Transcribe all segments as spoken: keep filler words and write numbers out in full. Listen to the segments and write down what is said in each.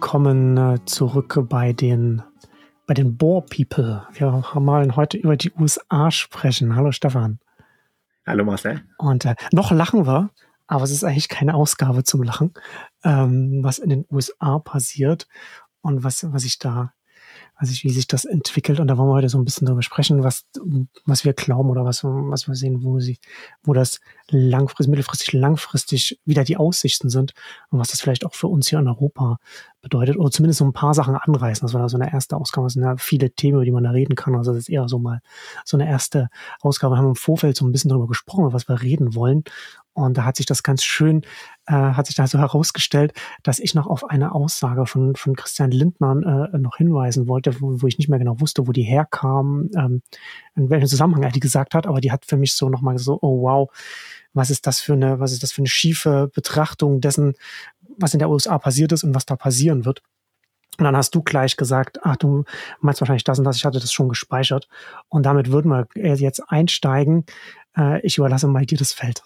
willkommen äh, zurück bei den, bei den Bohr People. Wir wollen heute über die U S A sprechen. Hallo Stefan. Hallo Marcel. Und äh, noch lachen wir, aber es ist eigentlich keine Ausgabe zum Lachen, ähm, was in den U S A passiert und was, was ich da, also wie sich das entwickelt. Und da wollen wir heute so ein bisschen darüber sprechen, was, was wir glauben oder was, was wir sehen, wo sie, wo das langfristig, mittelfristig, langfristig wieder die Aussichten sind und was das vielleicht auch für uns hier in Europa bedeutet. Oder zumindest so ein paar Sachen anreißen. Das war da so eine erste Ausgabe. Das sind ja viele Themen, über die man da reden kann. Also das ist eher so mal so eine erste Ausgabe. Wir haben im Vorfeld so ein bisschen darüber gesprochen, was wir reden wollen. Und da hat sich das ganz schön, äh, hat sich da so herausgestellt, dass ich noch auf eine Aussage von, von Christian Lindner äh, noch hinweisen wollte, wo, wo ich nicht mehr genau wusste, wo die herkam, ähm, in welchem Zusammenhang er die gesagt hat, aber die hat für mich so nochmal so, oh wow, was ist das für eine, was ist das für eine schiefe Betrachtung dessen, was in der U S A passiert ist und was da passieren wird. Und dann hast du gleich gesagt, ach, du meinst wahrscheinlich das und das, ich hatte das schon gespeichert. Und damit würden wir jetzt einsteigen. Äh, ich überlasse mal dir das Feld.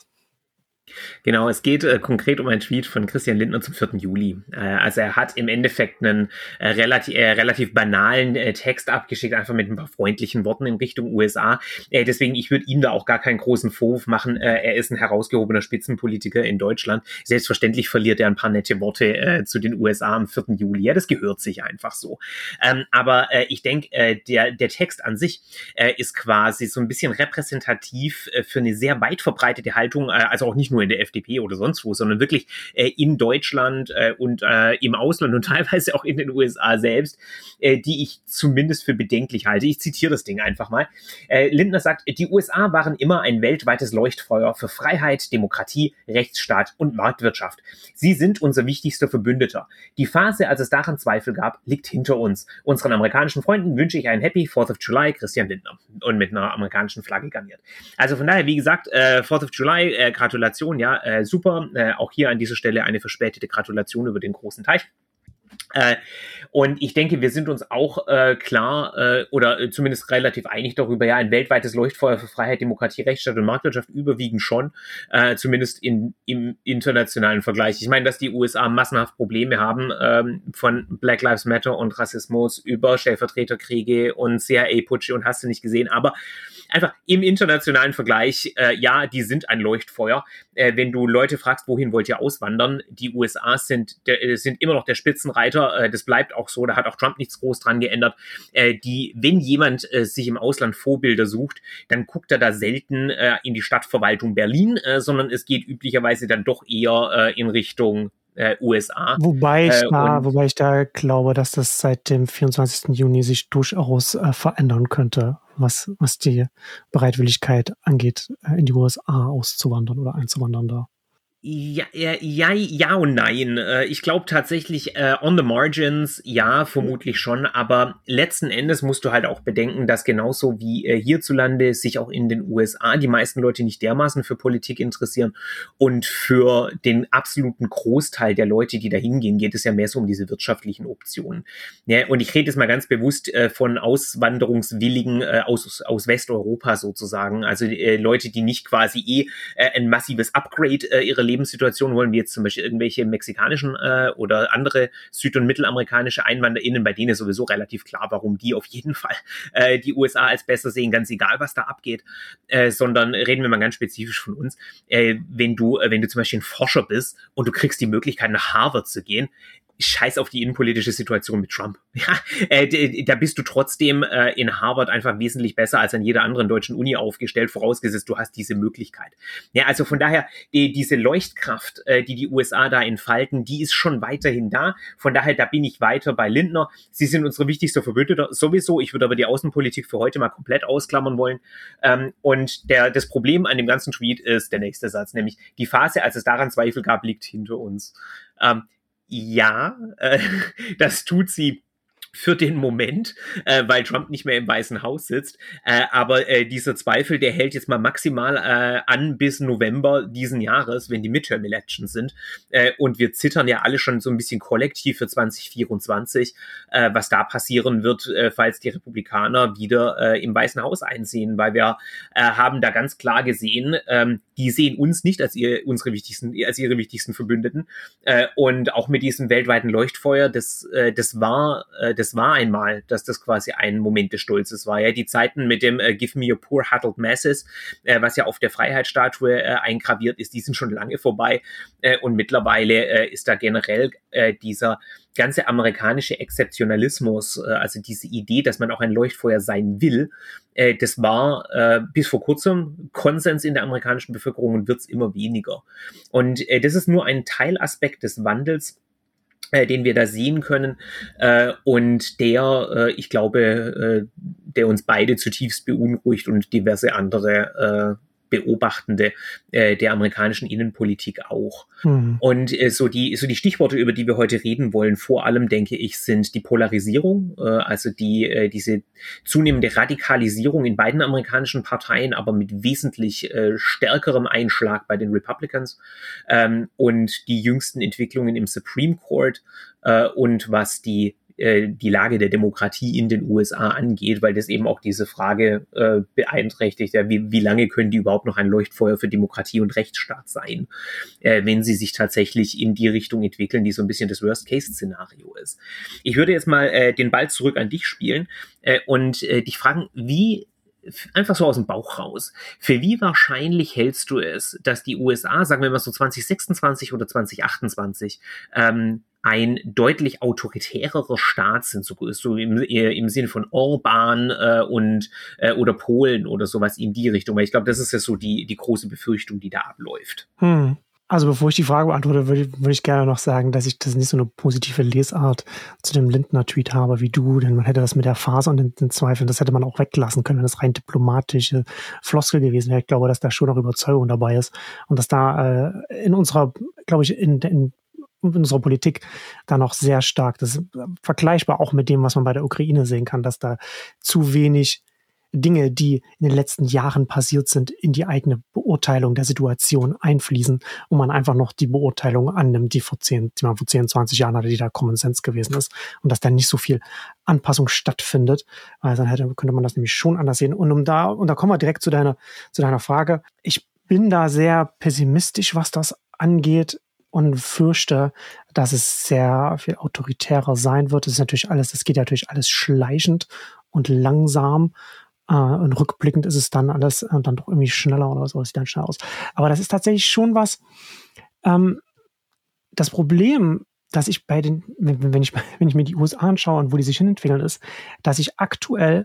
Genau, es geht äh, konkret um einen Tweet von Christian Lindner zum vierten Juli. Äh, also er hat im Endeffekt einen äh, relativ, äh, relativ banalen äh, Text abgeschickt, einfach mit ein paar freundlichen Worten in Richtung U S A. Äh, deswegen, ich würde ihm da auch gar keinen großen Vorwurf machen. Äh, er ist ein herausgehobener Spitzenpolitiker in Deutschland. Selbstverständlich verliert er ein paar nette Worte äh, zu den U S A am vierten Juli. Ja, das gehört sich einfach so. Ähm, aber äh, ich denke, äh, der, der Text an sich äh, ist quasi so ein bisschen repräsentativ äh, für eine sehr weit verbreitete Haltung, äh, also auch nicht nur in der F D P oder sonst wo, sondern wirklich äh, in Deutschland äh, und äh, im Ausland und teilweise auch in den U S A selbst, äh, die ich zumindest für bedenklich halte. Ich zitiere das Ding einfach mal. Äh, Lindner sagt, die U S A waren immer ein weltweites Leuchtfeuer für Freiheit, Demokratie, Rechtsstaat und Marktwirtschaft. Sie sind unser wichtigster Verbündeter. Die Phase, als es daran Zweifel gab, liegt hinter uns. Unseren amerikanischen Freunden wünsche ich einen Happy Fourth of July, Christian Lindner. Und mit einer amerikanischen Flagge garniert. Also von daher, wie gesagt, äh, Fourth of July, äh, Gratulation. Ja, äh, super. Äh, auch hier an dieser Stelle eine verspätete Gratulation über den großen Teich. Äh, und ich denke, wir sind uns auch äh, klar äh, oder äh, zumindest relativ einig darüber, ja, ein weltweites Leuchtfeuer für Freiheit, Demokratie, Rechtsstaat und Marktwirtschaft überwiegend schon, äh, zumindest in, im internationalen Vergleich. Ich meine, dass die U S A massenhaft Probleme haben, ähm, von Black Lives Matter und Rassismus über Stellvertreterkriege und C I A-Putsche und hast du nicht gesehen, aber einfach im internationalen Vergleich, äh, ja, die sind ein Leuchtfeuer. Äh, wenn du Leute fragst, wohin wollt ihr auswandern, die U S A sind, der, sind immer noch der Spitzenreiter. Äh, das bleibt auch so. Da hat auch Trump nichts groß dran geändert. Äh, die, wenn jemand äh, sich im Ausland Vorbilder sucht, dann guckt er da selten äh, in die Stadtverwaltung Berlin, äh, sondern es geht üblicherweise dann doch eher äh, in Richtung Äh, U S A. Wobei ich, äh, da, wobei ich da glaube, dass das seit dem vierundzwanzigsten Juni sich durchaus äh, verändern könnte, was, was die Bereitwilligkeit angeht, äh, in die U S A auszuwandern oder einzuwandern da. Ja, ja, ja, ja und nein. Ich glaube tatsächlich, äh, on the margins, ja, vermutlich schon, aber letzten Endes musst du halt auch bedenken, dass genauso wie äh, hierzulande sich auch in den U S A die meisten Leute nicht dermaßen für Politik interessieren und für den absoluten Großteil der Leute, die da hingehen, geht es ja mehr so um diese wirtschaftlichen Optionen. Ja, und ich rede jetzt mal ganz bewusst äh, von Auswanderungswilligen äh, aus, aus Westeuropa sozusagen, also äh, Leute, die nicht quasi eh äh, ein massives Upgrade äh, ihrer Lebenssituation wollen, wie jetzt zum Beispiel irgendwelche mexikanischen äh, oder andere süd- und mittelamerikanische EinwanderInnen, bei denen ist sowieso relativ klar, warum die auf jeden Fall äh, die U S A als besser sehen, ganz egal, was da abgeht, äh, sondern reden wir mal ganz spezifisch von uns. Äh, wenn du, äh, wenn du zum Beispiel ein Forscher bist und du kriegst die Möglichkeit, nach Harvard zu gehen, scheiß auf die innenpolitische Situation mit Trump. Ja, äh, da bist du trotzdem äh, in Harvard einfach wesentlich besser als an jeder anderen deutschen Uni aufgestellt, vorausgesetzt, du hast diese Möglichkeit. Ja, also von daher, die, diese Leuchtkraft, äh, die die U S A da entfalten, die ist schon weiterhin da. Von daher, da bin ich weiter bei Lindner. Sie sind unsere wichtigste Verbündeter sowieso. Ich würde aber die Außenpolitik für heute mal komplett ausklammern wollen. Ähm, und der, das Problem an dem ganzen Tweet ist der nächste Satz, nämlich die Phase, als es daran Zweifel gab, liegt hinter uns. Ähm, Ja, äh, das tut sie für den Moment, äh, weil Trump nicht mehr im Weißen Haus sitzt. Äh, aber äh, dieser Zweifel, der hält jetzt mal maximal äh, an bis November diesen Jahres, wenn die Midterm-Elections sind. Äh, und wir zittern ja alle schon so ein bisschen kollektiv für zwanzig vierundzwanzig, äh, was da passieren wird, äh, falls die Republikaner wieder äh, im Weißen Haus einsehen, weil wir äh, haben da ganz klar gesehen, ähm, die sehen uns nicht als, ihr, unsere wichtigsten, als ihre wichtigsten Verbündeten. Äh, und auch mit diesem weltweiten Leuchtfeuer, das, äh, das war äh, das war einmal, dass das quasi ein Moment des Stolzes war. Ja, die Zeiten mit dem äh, Give me your poor huddled masses, äh, was ja auf der Freiheitsstatue äh, eingraviert ist, die sind schon lange vorbei. Äh, und mittlerweile äh, ist da generell äh, dieser ganze amerikanische Exzeptionalismus, äh, also diese Idee, dass man auch ein Leuchtfeuer sein will, äh, das war äh, bis vor kurzem Konsens in der amerikanischen Bevölkerung und wird es immer weniger. Und äh, das ist nur ein Teilaspekt des Wandels, Äh, den wir da sehen können äh, und der, äh, ich glaube, äh, der uns beide zutiefst beunruhigt und diverse andere äh, Beobachtende äh, der amerikanischen Innenpolitik auch. Mhm. Und äh, so die so die Stichworte, über die wir heute reden wollen, vor allem, denke ich, sind die Polarisierung, äh, also die äh, diese zunehmende Radikalisierung in beiden amerikanischen Parteien, aber mit wesentlich äh, stärkerem Einschlag bei den Republicans, ähm, und die jüngsten Entwicklungen im Supreme Court äh, und was die die Lage der Demokratie in den U S A angeht, weil das eben auch diese Frage äh, beeinträchtigt, ja, wie, wie lange können die überhaupt noch ein Leuchtfeuer für Demokratie und Rechtsstaat sein, äh, wenn sie sich tatsächlich in die Richtung entwickeln, die so ein bisschen das Worst-Case-Szenario ist. Ich würde jetzt mal äh, den Ball zurück an dich spielen äh, und äh, dich fragen, wie einfach so aus dem Bauch raus. Für wie wahrscheinlich hältst du es, dass die U S A, sagen wir mal so zwanzig sechsundzwanzig oder zwanzig achtundzwanzig, ähm, ein deutlich autoritärerer Staat sind, so, so im, im Sinne von Orban äh, und äh, oder Polen oder sowas in die Richtung? Weil ich glaube, das ist ja so die, die große Befürchtung, die da abläuft. Hm. Also bevor ich die Frage beantworte, würde, würde ich gerne noch sagen, dass ich das nicht so eine positive Lesart zu dem Lindner-Tweet habe wie du, denn man hätte das mit der Phase und den, den Zweifeln, das hätte man auch weglassen können, wenn das rein diplomatische Floskel gewesen wäre. Ich glaube, dass da schon noch Überzeugung dabei ist und dass da äh, in unserer, glaube ich, in, in in unserer Politik da noch sehr stark, das ist vergleichbar auch mit dem, was man bei der Ukraine sehen kann, dass da zu wenig Dinge, die in den letzten Jahren passiert sind, in die eigene Beurteilung der Situation einfließen und man einfach noch die Beurteilung annimmt, die vor zehn, die man vor zehn, zwanzig Jahren hatte, die da Common Sense gewesen ist und dass da nicht so viel Anpassung stattfindet, weil dann hätte, könnte man das nämlich schon anders sehen. Und um da, und da kommen wir direkt zu deiner, zu deiner Frage. Ich bin da sehr pessimistisch, was das angeht, und fürchte, dass es sehr viel autoritärer sein wird. Das ist natürlich alles, das geht natürlich alles schleichend und langsam. Äh, und rückblickend ist es dann alles äh, dann doch irgendwie schneller oder so, es sieht dann schnell aus. Aber das ist tatsächlich schon was. Ähm, das Problem, dass ich bei den, wenn, wenn ich, wenn ich mir die U S A anschaue und wo die sich hinentwickeln, ist, dass ich aktuell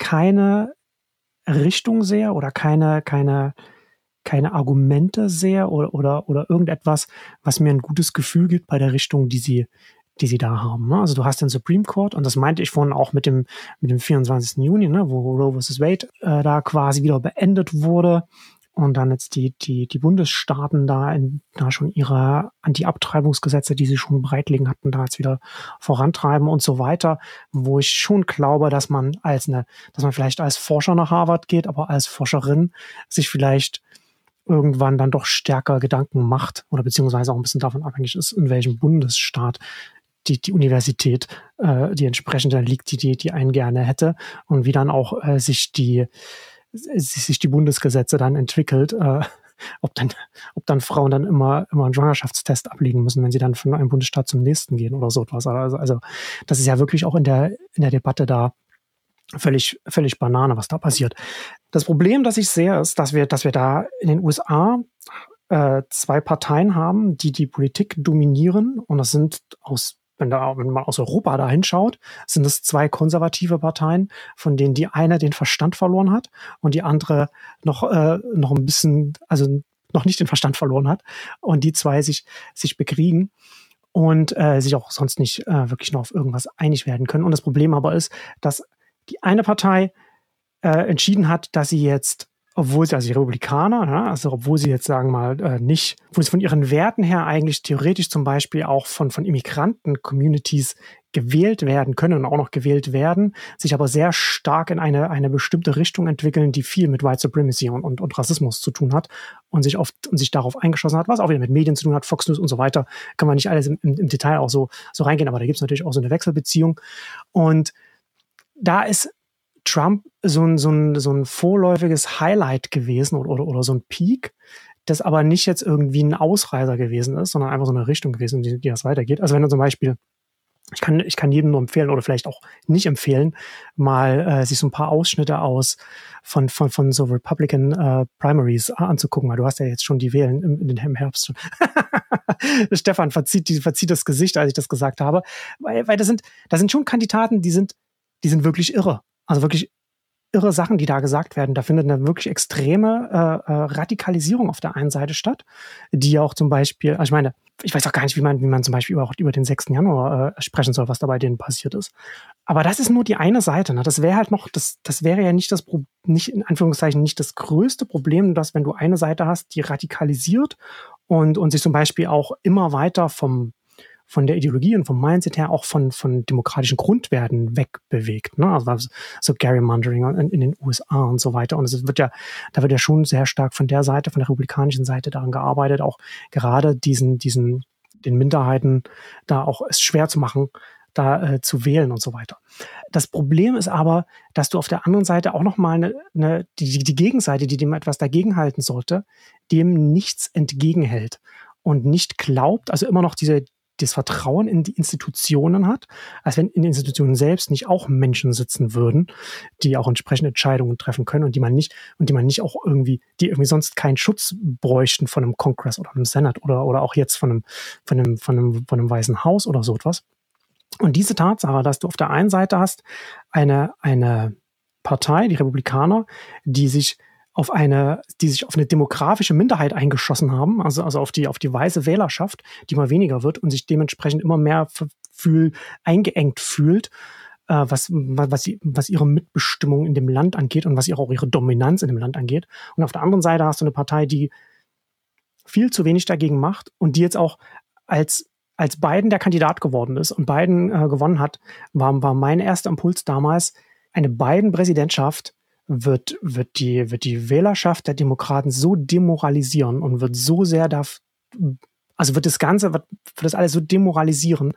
keine Richtung sehe oder keine, keine, keine Argumente sehe oder, oder, oder irgendetwas, was mir ein gutes Gefühl gibt bei der Richtung, die sie, die sie da haben. Also du hast den Supreme Court und das meinte ich vorhin auch mit dem, mit dem vierundzwanzigsten Juni, ne, wo Roe versus Wade äh, da quasi wieder beendet wurde und dann jetzt die, die, die Bundesstaaten da, in, da schon ihre Anti-Abtreibungsgesetze, die sie schon bereitlegen hatten, da jetzt wieder vorantreiben und so weiter, wo ich schon glaube, dass man als eine, dass man vielleicht als Forscher nach Harvard geht, aber als Forscherin sich vielleicht irgendwann dann doch stärker Gedanken macht oder beziehungsweise auch ein bisschen davon abhängig ist, in welchem Bundesstaat die, die Universität, äh, die entsprechende liegt, die, die, die einen gerne hätte und wie dann auch äh, sich die sich die Bundesgesetze dann entwickelt, äh, ob dann, ob dann Frauen dann immer, immer einen Schwangerschaftstest ablegen müssen, wenn sie dann von einem Bundesstaat zum nächsten gehen oder so etwas. Also, also das ist ja wirklich auch in der, in der Debatte da völlig, völlig Banane, was da passiert. Das Problem, das ich sehe, ist, dass wir, dass wir da in den U S A äh, zwei Parteien haben, die die Politik dominieren. Und das sind aus, wenn, da, wenn man aus Europa da hinschaut, sind es zwei konservative Parteien, von denen die eine den Verstand verloren hat und die andere noch, äh, noch ein bisschen, also noch nicht den Verstand verloren hat. Und die zwei sich, sich bekriegen und äh, sich auch sonst nicht äh, wirklich noch auf irgendwas einig werden können. Und das Problem aber ist, dass die eine Partei äh, entschieden hat, dass sie jetzt obwohl sie, also die Republikaner, ja, also obwohl sie jetzt sagen mal äh, nicht, obwohl sie von ihren Werten her eigentlich theoretisch zum Beispiel auch von, von Immigranten-Communities gewählt werden können und auch noch gewählt werden, sich aber sehr stark in eine, eine bestimmte Richtung entwickeln, die viel mit White Supremacy und, und, und Rassismus zu tun hat und sich oft und sich darauf eingeschossen hat, was auch wieder mit Medien zu tun hat, Fox News und so weiter. Kann man nicht alles im, im, im Detail auch so, so reingehen, aber da gibt es natürlich auch so eine Wechselbeziehung. Und da ist Trump so ein, so ein, so ein vorläufiges Highlight gewesen oder, oder, oder so ein Peak, das aber nicht jetzt irgendwie ein Ausreißer gewesen ist, sondern einfach so eine Richtung gewesen, die, die das weitergeht. Also wenn du zum Beispiel, ich kann, ich kann jedem nur empfehlen oder vielleicht auch nicht empfehlen, mal äh, sich so ein paar Ausschnitte aus von, von, von so Republican äh, Primaries anzugucken, weil du hast ja jetzt schon die Wählen im, im, im Herbst. Stefan verzieht, die, verzieht das Gesicht, als ich das gesagt habe, weil, weil das sind, das sind schon Kandidaten, die sind, die sind wirklich irre. Also wirklich irre Sachen, die da gesagt werden. Da findet eine wirklich extreme äh, äh, Radikalisierung auf der einen Seite statt, die auch zum Beispiel, also ich meine, ich weiß auch gar nicht, wie man, wie man zum Beispiel über, über den sechsten Januar äh, sprechen soll, was da bei denen passiert ist. Aber das ist nur die eine Seite. Ne? Das wäre halt noch, das, das wäre ja nicht das, nicht in Anführungszeichen nicht das größte Problem, dass wenn du eine Seite hast, die radikalisiert und, und sich zum Beispiel auch immer weiter vom von der Ideologie und vom Mindset her auch von, von demokratischen Grundwerten wegbewegt. Ne? Also so Gerrymandering in, in den U S A und so weiter. Und es wird ja, da wird ja schon sehr stark von der Seite, von der republikanischen Seite daran gearbeitet, auch gerade diesen, diesen, den Minderheiten da auch es schwer zu machen, da äh, zu wählen und so weiter. Das Problem ist aber, dass du auf der anderen Seite auch nochmal eine, eine, die, die Gegenseite, die dem etwas dagegenhalten sollte, dem nichts entgegenhält und nicht glaubt, also immer noch diese das Vertrauen in die Institutionen hat, als wenn in den Institutionen selbst nicht auch Menschen sitzen würden, die auch entsprechende Entscheidungen treffen können und die man nicht, und die man nicht auch irgendwie, die irgendwie sonst keinen Schutz bräuchten von einem Kongress oder einem Senat oder, oder auch jetzt von einem, von einem, von einem, von einem Weißen Haus oder so etwas. Und diese Tatsache, dass du auf der einen Seite hast eine, eine Partei, die Republikaner, die sich auf eine, die sich auf eine demografische Minderheit eingeschossen haben, also, also auf die, auf die weiße Wählerschaft, die immer weniger wird und sich dementsprechend immer mehr fühl, eingeengt fühlt, äh, was, was, was ihre Mitbestimmung in dem Land angeht und was ihre, auch ihre Dominanz in dem Land angeht. Und auf der anderen Seite hast du eine Partei, die viel zu wenig dagegen macht und die jetzt auch als, als Biden der Kandidat geworden ist und Biden äh, gewonnen hat, war, war mein erster Impuls damals, eine Biden-Präsidentschaft wird, wird, die, wird die Wählerschaft der Demokraten so demoralisieren und wird so sehr da, also wird das Ganze, wird, wird das alles so demoralisieren,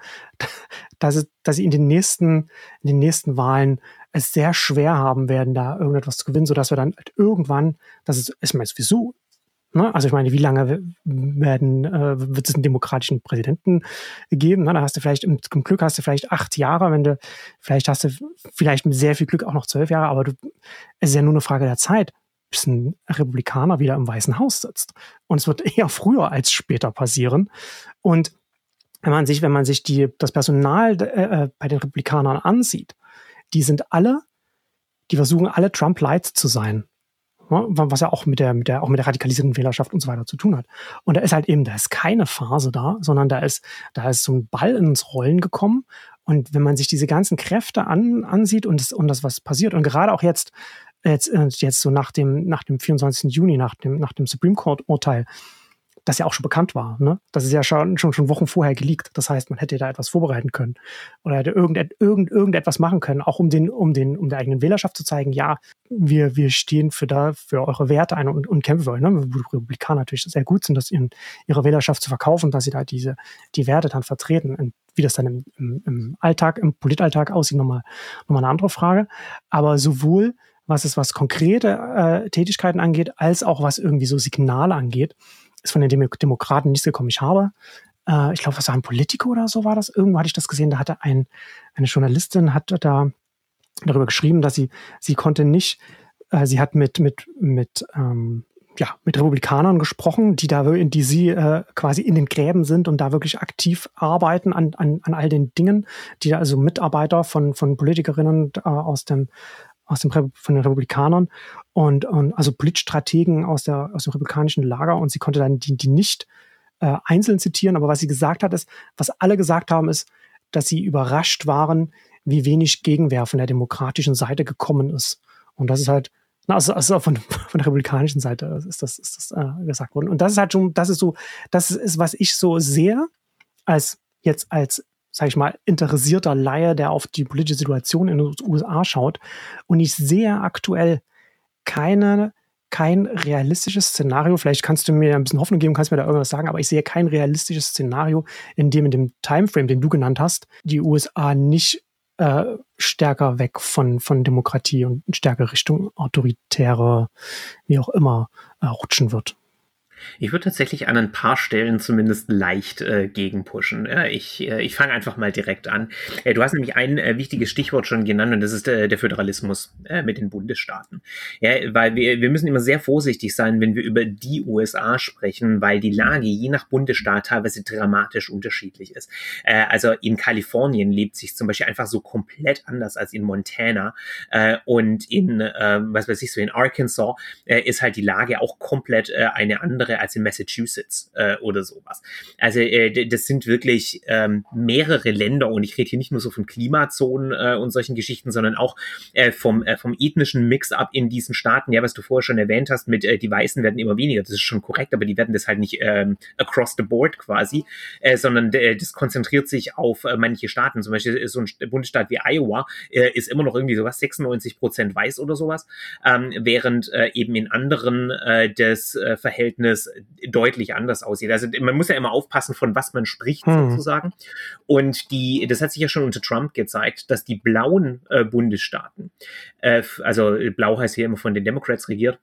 dass, es, dass sie in den nächsten, in den nächsten Wahlen es sehr schwer haben werden, da irgendetwas zu gewinnen, sodass wir dann halt irgendwann, das ist, ich meine, sowieso, ne? Also ich meine, wie lange werden, äh, wird es einen demokratischen Präsidenten geben? Ne? Da hast du vielleicht, im, im Glück hast du vielleicht acht Jahre, wenn du, vielleicht hast du vielleicht mit sehr viel Glück auch noch zwölf Jahre, aber du, es ist ja nur eine Frage der Zeit, bis ein Republikaner wieder im Weißen Haus sitzt. Und es wird eher früher als später passieren. Und wenn man sich, wenn man sich die, das Personal äh, bei den Republikanern ansieht, die sind alle, die versuchen alle Trump-Light zu sein. Was ja auch mit der, mit der, auch mit der radikalisierten Wählerschaft und so weiter zu tun hat. Und da ist halt eben, da ist keine Phase da, sondern da ist, da ist so ein Ball ins Rollen gekommen. Und wenn man sich diese ganzen Kräfte an, ansieht und das, und das, was passiert, und gerade auch jetzt, jetzt, jetzt so nach dem, nach dem vierundzwanzigsten Juni, nach dem, nach dem Supreme Court Urteil, das ja auch schon bekannt war, ne? Das ist ja schon, schon, schon Wochen vorher geleakt. Das heißt, man hätte da etwas vorbereiten können oder hätte irgend, irgend, irgendetwas machen können, auch um den, um den, um der eigenen Wählerschaft zu zeigen, ja, wir, wir stehen für da, für eure Werte ein und, und kämpfen für euch, ne? Wo die Republikaner natürlich sehr gut sind, das ihren, ihre Wählerschaft zu verkaufen, dass sie da diese, die Werte dann vertreten. Und wie das dann im, im, im Alltag, im Politalltag aussieht, nochmal, nochmal eine andere Frage. Aber sowohl, was es, was konkrete äh, Tätigkeiten angeht, als auch was irgendwie so Signale angeht, ist von den Dem- Demokraten nichts gekommen. Ich habe, äh, ich glaube, was war ein Politiker oder so war das? Irgendwo hatte ich das gesehen, da hatte ein, eine Journalistin hat da darüber geschrieben, dass sie, sie konnte nicht, äh, sie hat mit, mit, mit, ähm, ja, mit Republikanern gesprochen, die da, in die sie äh, quasi in den Gräben sind und da wirklich aktiv arbeiten an, an, an all den Dingen, die da also Mitarbeiter von, von Politikerinnen äh, aus dem aus dem von den Republikanern und, und also Politstrategen aus der aus dem republikanischen Lager, und sie konnte dann die, die nicht äh, einzeln zitieren, aber was sie gesagt hat, ist, was alle gesagt haben, ist, dass sie überrascht waren, wie wenig Gegenwehr von der demokratischen Seite gekommen ist. Und das ist halt Also, also von, von der republikanischen Seite ist das, ist das äh, gesagt worden. Und das ist halt schon, das ist so, das ist, was ich so sehe, als jetzt als, sag ich mal, interessierter Laie, der auf die politische Situation in den U S A schaut. Und ich sehe aktuell keine, kein realistisches Szenario. Vielleicht kannst du mir ein bisschen Hoffnung geben, kannst mir da irgendwas sagen, aber ich sehe kein realistisches Szenario, in dem in dem Timeframe, den du genannt hast, die U S A nicht Äh, stärker weg von, von Demokratie und stärker Richtung autoritäre, wie auch immer, äh, rutschen wird. Ich würde tatsächlich an ein paar Stellen zumindest leicht äh, gegenpushen. Ja, ich äh, ich fange einfach mal direkt an. Äh, du hast nämlich ein äh, wichtiges Stichwort schon genannt und das ist äh, der Föderalismus äh, mit den Bundesstaaten. Ja, weil wir, wir müssen immer sehr vorsichtig sein, wenn wir über die U S A sprechen, weil die Lage je nach Bundesstaat teilweise dramatisch unterschiedlich ist. Äh, also in Kalifornien lebt sich zum Beispiel einfach so komplett anders als in Montana äh, und in, äh, was weiß ich, so in Arkansas äh, ist halt die Lage auch komplett äh, eine andere als in Massachusetts äh, oder sowas. Also äh, das sind wirklich ähm, mehrere Länder und ich rede hier nicht nur so von Klimazonen äh, und solchen Geschichten, sondern auch äh, vom, äh, vom ethnischen Mix-up in diesen Staaten, ja, was du vorher schon erwähnt hast, mit äh, die Weißen werden immer weniger, das ist schon korrekt, aber die werden das halt nicht ähm, across the board quasi, äh, sondern äh, das konzentriert sich auf äh, manche Staaten, zum Beispiel so ein Bundesstaat wie Iowa äh, ist immer noch irgendwie sowas, sechsundneunzig Prozent weiß oder sowas, ähm, während äh, eben in anderen äh, das äh, Verhältnis deutlich anders aussieht. Also man muss ja immer aufpassen, von was man spricht, hm. sozusagen. Und die, das hat sich ja schon unter Trump gezeigt, dass die blauen äh, Bundesstaaten, äh, also blau heißt hier immer von den Democrats regiert,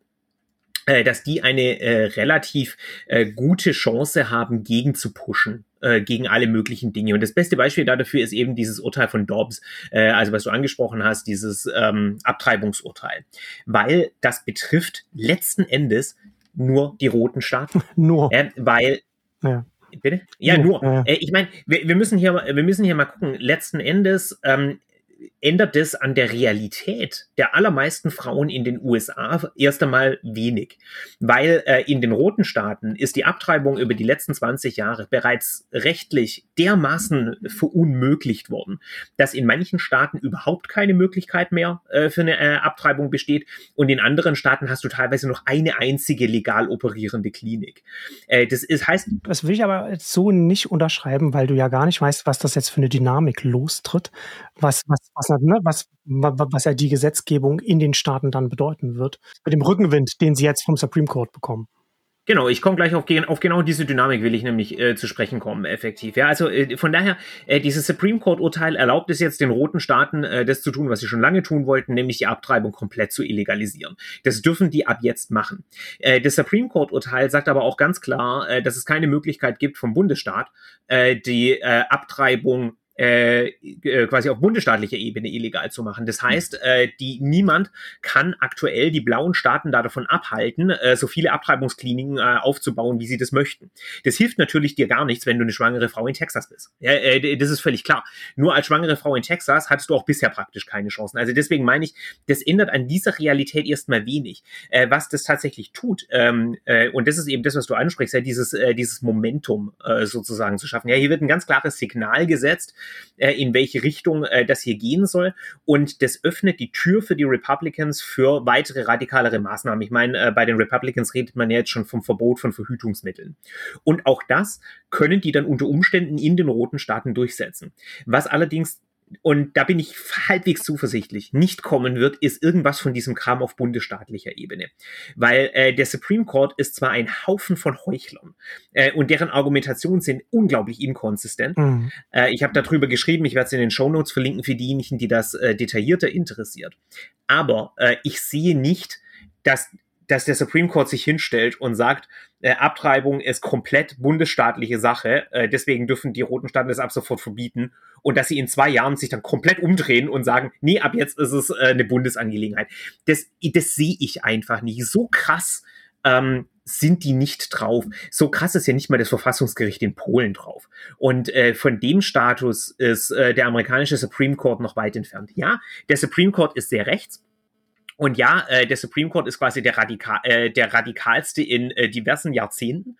äh, dass die eine äh, relativ äh, gute Chance haben, gegen zu pushen. Äh, gegen alle möglichen Dinge. Und das beste Beispiel dafür ist eben dieses Urteil von Dobbs, äh, also was du angesprochen hast, dieses ähm, Abtreibungsurteil. Weil das betrifft letzten Endes nur die roten Staaten. Nur. Äh, weil, ja. Bitte? Ja, nur. nur. Ja. Äh, ich meine, wir, wir müssen hier, wir müssen hier mal gucken. Letzten Endes ähm, ändert es an der Realität der allermeisten Frauen in den U S A erst einmal wenig. Weil äh, in den roten Staaten ist die Abtreibung über die letzten zwanzig Jahre bereits rechtlich dermaßen verunmöglicht worden, dass in manchen Staaten überhaupt keine Möglichkeit mehr äh, für eine äh, Abtreibung besteht und in anderen Staaten hast du teilweise noch eine einzige legal operierende Klinik. Äh, das ist, heißt... Das will ich aber so nicht unterschreiben, weil du ja gar nicht weißt, was das jetzt für eine Dynamik lostritt, was, was Was, ne, was, was ja die Gesetzgebung in den Staaten dann bedeuten wird, mit dem Rückenwind, den sie jetzt vom Supreme Court bekommen. Genau, ich komme gleich auf, auf genau diese Dynamik will ich nämlich äh, zu sprechen kommen, effektiv. Ja, also äh, von daher, äh, dieses Supreme Court-Urteil erlaubt es jetzt den roten Staaten, äh, das zu tun, was sie schon lange tun wollten, nämlich die Abtreibung komplett zu illegalisieren. Das dürfen die ab jetzt machen. Äh, das Supreme Court-Urteil sagt aber auch ganz klar, äh, dass es keine Möglichkeit gibt vom Bundesstaat, äh, die äh, Abtreibung Äh, quasi auf bundesstaatlicher Ebene illegal zu machen. Das heißt, äh, die, niemand kann aktuell die blauen Staaten da davon abhalten, äh, so viele Abtreibungskliniken äh, aufzubauen, wie sie das möchten. Das hilft natürlich dir gar nichts, wenn du eine schwangere Frau in Texas bist. Ja, äh, das ist völlig klar. Nur als schwangere Frau in Texas hattest du auch bisher praktisch keine Chancen. Also deswegen meine ich, das ändert an dieser Realität erstmal wenig. Äh, was das tatsächlich tut, ähm, äh, und das ist eben das, was du ansprichst, ja, dieses, äh, dieses Momentum äh, sozusagen zu schaffen. Ja, hier wird ein ganz klares Signal gesetzt, in welche Richtung äh, das hier gehen soll. Und das öffnet die Tür für die Republicans für weitere radikalere Maßnahmen. Ich meine, äh, bei den Republicans redet man ja jetzt schon vom Verbot von Verhütungsmitteln. Und auch das können die dann unter Umständen in den roten Staaten durchsetzen. Was allerdings, und da bin ich halbwegs zuversichtlich, nicht kommen wird, ist irgendwas von diesem Kram auf bundesstaatlicher Ebene. Weil äh, der Supreme Court ist zwar ein Haufen von Heuchlern äh, und deren Argumentationen sind unglaublich inkonsistent. Mhm. Äh, ich habe darüber geschrieben, ich werde es in den Shownotes verlinken für diejenigen, die das äh, detaillierter interessiert. Aber äh, ich sehe nicht, dass dass der Supreme Court sich hinstellt und sagt, äh, Abtreibung ist komplett bundesstaatliche Sache, äh, deswegen dürfen die roten Staaten das ab sofort verbieten und dass sie in zwei Jahren sich dann komplett umdrehen und sagen, nee, ab jetzt ist es äh, eine Bundesangelegenheit. Das, das sehe ich einfach nicht. So krass ähm, sind die nicht drauf. So krass ist ja nicht mal das Verfassungsgericht in Polen drauf. Und äh, von dem Status ist äh, der amerikanische Supreme Court noch weit entfernt. Ja, der Supreme Court ist sehr rechts. Und ja, äh, der Supreme Court ist quasi der, Radika- äh, der radikalste in äh, diversen Jahrzehnten.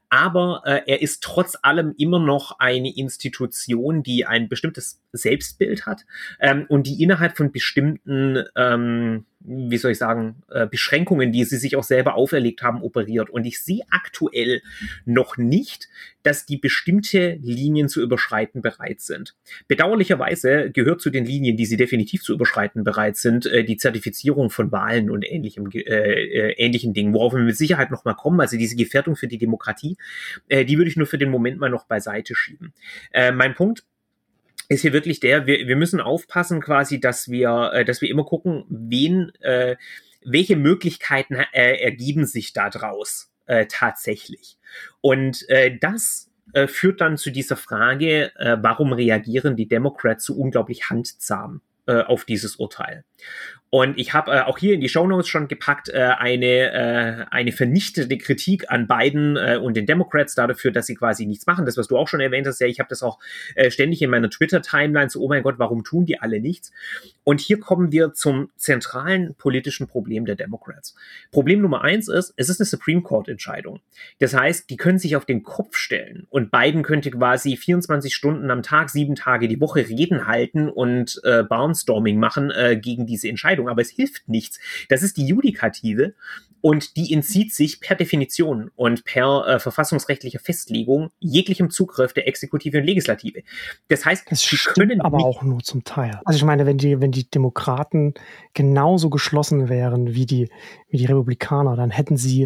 aber äh, er ist trotz allem immer noch eine Institution, die ein bestimmtes Selbstbild hat ähm, und die innerhalb von bestimmten, ähm, wie soll ich sagen, äh, Beschränkungen, die sie sich auch selber auferlegt haben, operiert. Und ich sehe aktuell noch nicht, dass die bestimmte Linien zu überschreiten bereit sind. Bedauerlicherweise gehört zu den Linien, die sie definitiv zu überschreiten bereit sind, äh, die Zertifizierung von Wahlen und ähnlichem, äh, äh, ähnlichen Dingen, worauf wir mit Sicherheit noch mal kommen. Also diese Gefährdung für die Demokratie, äh, die würde ich nur für den Moment mal noch beiseite schieben. Äh, mein Punkt ist hier wirklich der, wir, wir müssen aufpassen quasi, dass wir, äh, dass wir immer gucken, wen, äh, welche Möglichkeiten äh, ergeben sich da draus äh, tatsächlich. Und äh, das äh, führt dann zu dieser Frage, äh, warum reagieren die Democrats so unglaublich handzahm äh, auf dieses Urteil? Und ich habe äh, auch hier in die Shownotes schon gepackt äh, eine äh, eine vernichtende Kritik an Biden äh, und den Democrats dafür, dass sie quasi nichts machen. Das, was du auch schon erwähnt hast, ja, ich habe das auch äh, ständig in meiner Twitter-Timeline, so, oh mein Gott, warum tun die alle nichts? Und hier kommen wir zum zentralen politischen Problem der Democrats. Problem Nummer eins ist, es ist eine Supreme Court-Entscheidung. Das heißt, die können sich auf den Kopf stellen und Biden könnte quasi vierundzwanzig Stunden am Tag, sieben Tage die Woche Reden halten und äh, Barnstorming machen äh, gegen diese Entscheidung. Aber es hilft nichts. Das ist die Judikative und die entzieht sich per Definition und per äh, verfassungsrechtlicher Festlegung jeglichem Zugriff der Exekutive und Legislative. Das heißt, das stimmt aber auch nur zum Teil. Also ich meine, wenn die, wenn die Demokraten genauso geschlossen wären wie die, wie die Republikaner, dann hätten sie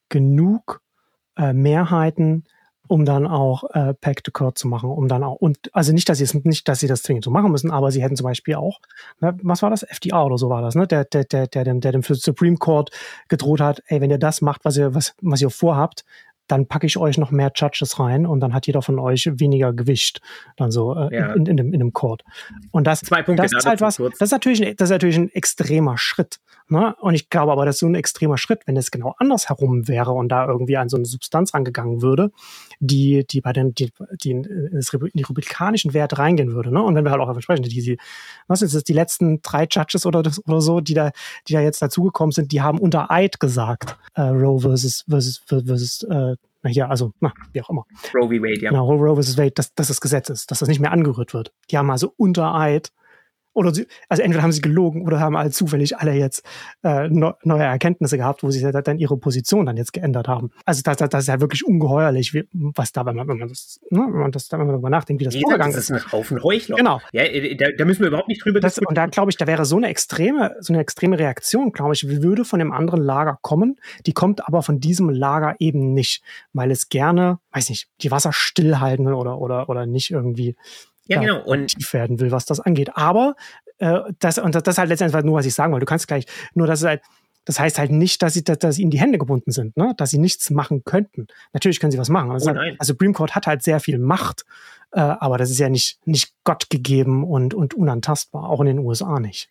genug äh, Mehrheiten, um dann auch äh, Pact to Court zu machen, um dann auch, und also nicht, dass sie es nicht, dass sie das zwingend so machen müssen, aber sie hätten zum Beispiel auch, was war das? F D R oder so war das, ne? Der, der, der, der, dem, der dem für Supreme Court gedroht hat, ey, wenn ihr das macht, was ihr, was, was ihr vorhabt, dann packe ich euch noch mehr Judges rein und dann hat jeder von euch weniger Gewicht dann so äh, ja. in, in, in, dem, in dem Court. Und das, Zwei Punkte das ist halt was, das ist natürlich, das ist natürlich ein extremer Schritt. Ne? Und ich glaube aber, das ist so ein extremer Schritt, wenn es genau andersherum wäre und da irgendwie an so eine Substanz rangegangen würde, die, die bei den, die, die in, das, in die republikanischen Werte reingehen würde. Ne? Und wenn wir halt auch entsprechend, die, die, was ist das, die letzten drei Judges oder, das, oder so, die da, die da jetzt dazugekommen sind, die haben unter Eid gesagt, äh, Roe versus, versus, versus, äh, na hier, also, na, wie auch immer. Roe v. Wade, ja. Genau, Roe versus Wade, dass, dass das Gesetz ist, dass das nicht mehr angerührt wird. Die haben also unter Eid, oder sie, also entweder haben sie gelogen oder haben halt zufällig alle jetzt äh, no, neue Erkenntnisse gehabt, wo sie dann ihre Position dann jetzt geändert haben. Also das, das, das ist ja wirklich ungeheuerlich, wie, was da, wenn man, wenn man das, ne, wenn man das, wenn man darüber nachdenkt, wie das nee, vorgegangen ist. Das ist ein Haufen Heuchler. Genau. Ja, da, da müssen wir überhaupt nicht drüber das, diskutieren. Und da glaube ich, da wäre so eine extreme, so eine extreme Reaktion, glaube ich, würde von dem anderen Lager kommen. Die kommt aber von diesem Lager eben nicht, weil es gerne, weiß nicht, die Wasser stillhalten oder oder oder nicht irgendwie ja, genau. Und tief werden will, was das angeht. Aber äh, das und das, das ist halt letztendlich nur, was ich sagen wollte. Du kannst gleich, nur dass es halt, das heißt halt nicht, dass sie, dass, dass ihnen die Hände gebunden sind, ne? Dass sie nichts machen könnten. Natürlich können sie was machen. Also, oh halt, also Supreme Court hat halt sehr viel Macht, äh, aber das ist ja nicht nicht Gott gegeben und und unantastbar, auch in den U S A nicht.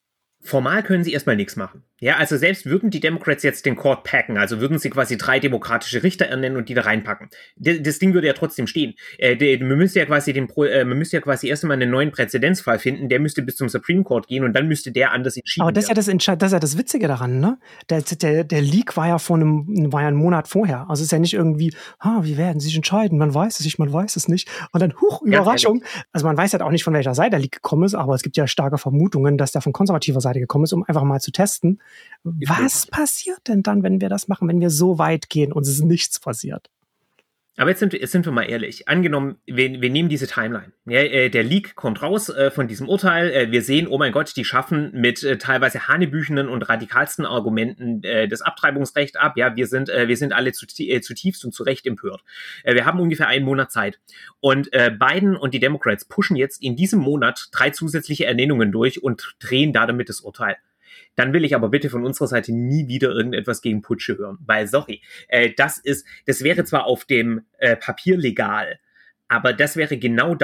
Formal können sie erstmal nichts machen. Ja, also selbst würden die Democrats jetzt den Court packen, also würden sie quasi drei demokratische Richter ernennen und die da reinpacken. Das, das Ding würde ja trotzdem stehen. Äh, der, man müsste ja quasi den, äh, man müsste ja quasi erst einmal einen neuen Präzedenzfall finden, der müsste bis zum Supreme Court gehen und dann müsste der anders entschieden werden. Aber das ist ja das, Entscheid- das ist ja das Witzige daran, ne? Der, der, der Leak war ja vor einem, war ja einen Monat vorher. Also es ist ja nicht irgendwie, ah, wie werden sie sich entscheiden? Man weiß es nicht, man weiß es nicht. Und dann, huch, Überraschung. Also man weiß halt auch nicht, von welcher Seite der Leak gekommen ist, aber es gibt ja starke Vermutungen, dass der von konservativer Seite gekommen ist, um einfach mal zu testen, was passiert denn dann, wenn wir das machen, wenn wir so weit gehen und es ist nichts passiert? Aber jetzt sind, jetzt sind wir mal ehrlich. Angenommen, wir, wir nehmen diese Timeline. Ja, äh, der Leak kommt raus äh, von diesem Urteil. Äh, wir sehen, oh mein Gott, die schaffen mit äh, teilweise hanebüchenen und radikalsten Argumenten äh, das Abtreibungsrecht ab. Ja, wir sind, äh, wir sind alle zu, äh, zutiefst und zu Recht empört. Äh, wir haben ungefähr einen Monat Zeit. Und äh, Biden und die Democrats pushen jetzt in diesem Monat drei zusätzliche Ernennungen durch und drehen da damit das Urteil. Dann will ich aber bitte von unserer Seite nie wieder irgendetwas gegen Putsche hören. Weil, sorry, äh, das ist, das wäre zwar auf dem äh, Papier legal, aber das wäre genau das,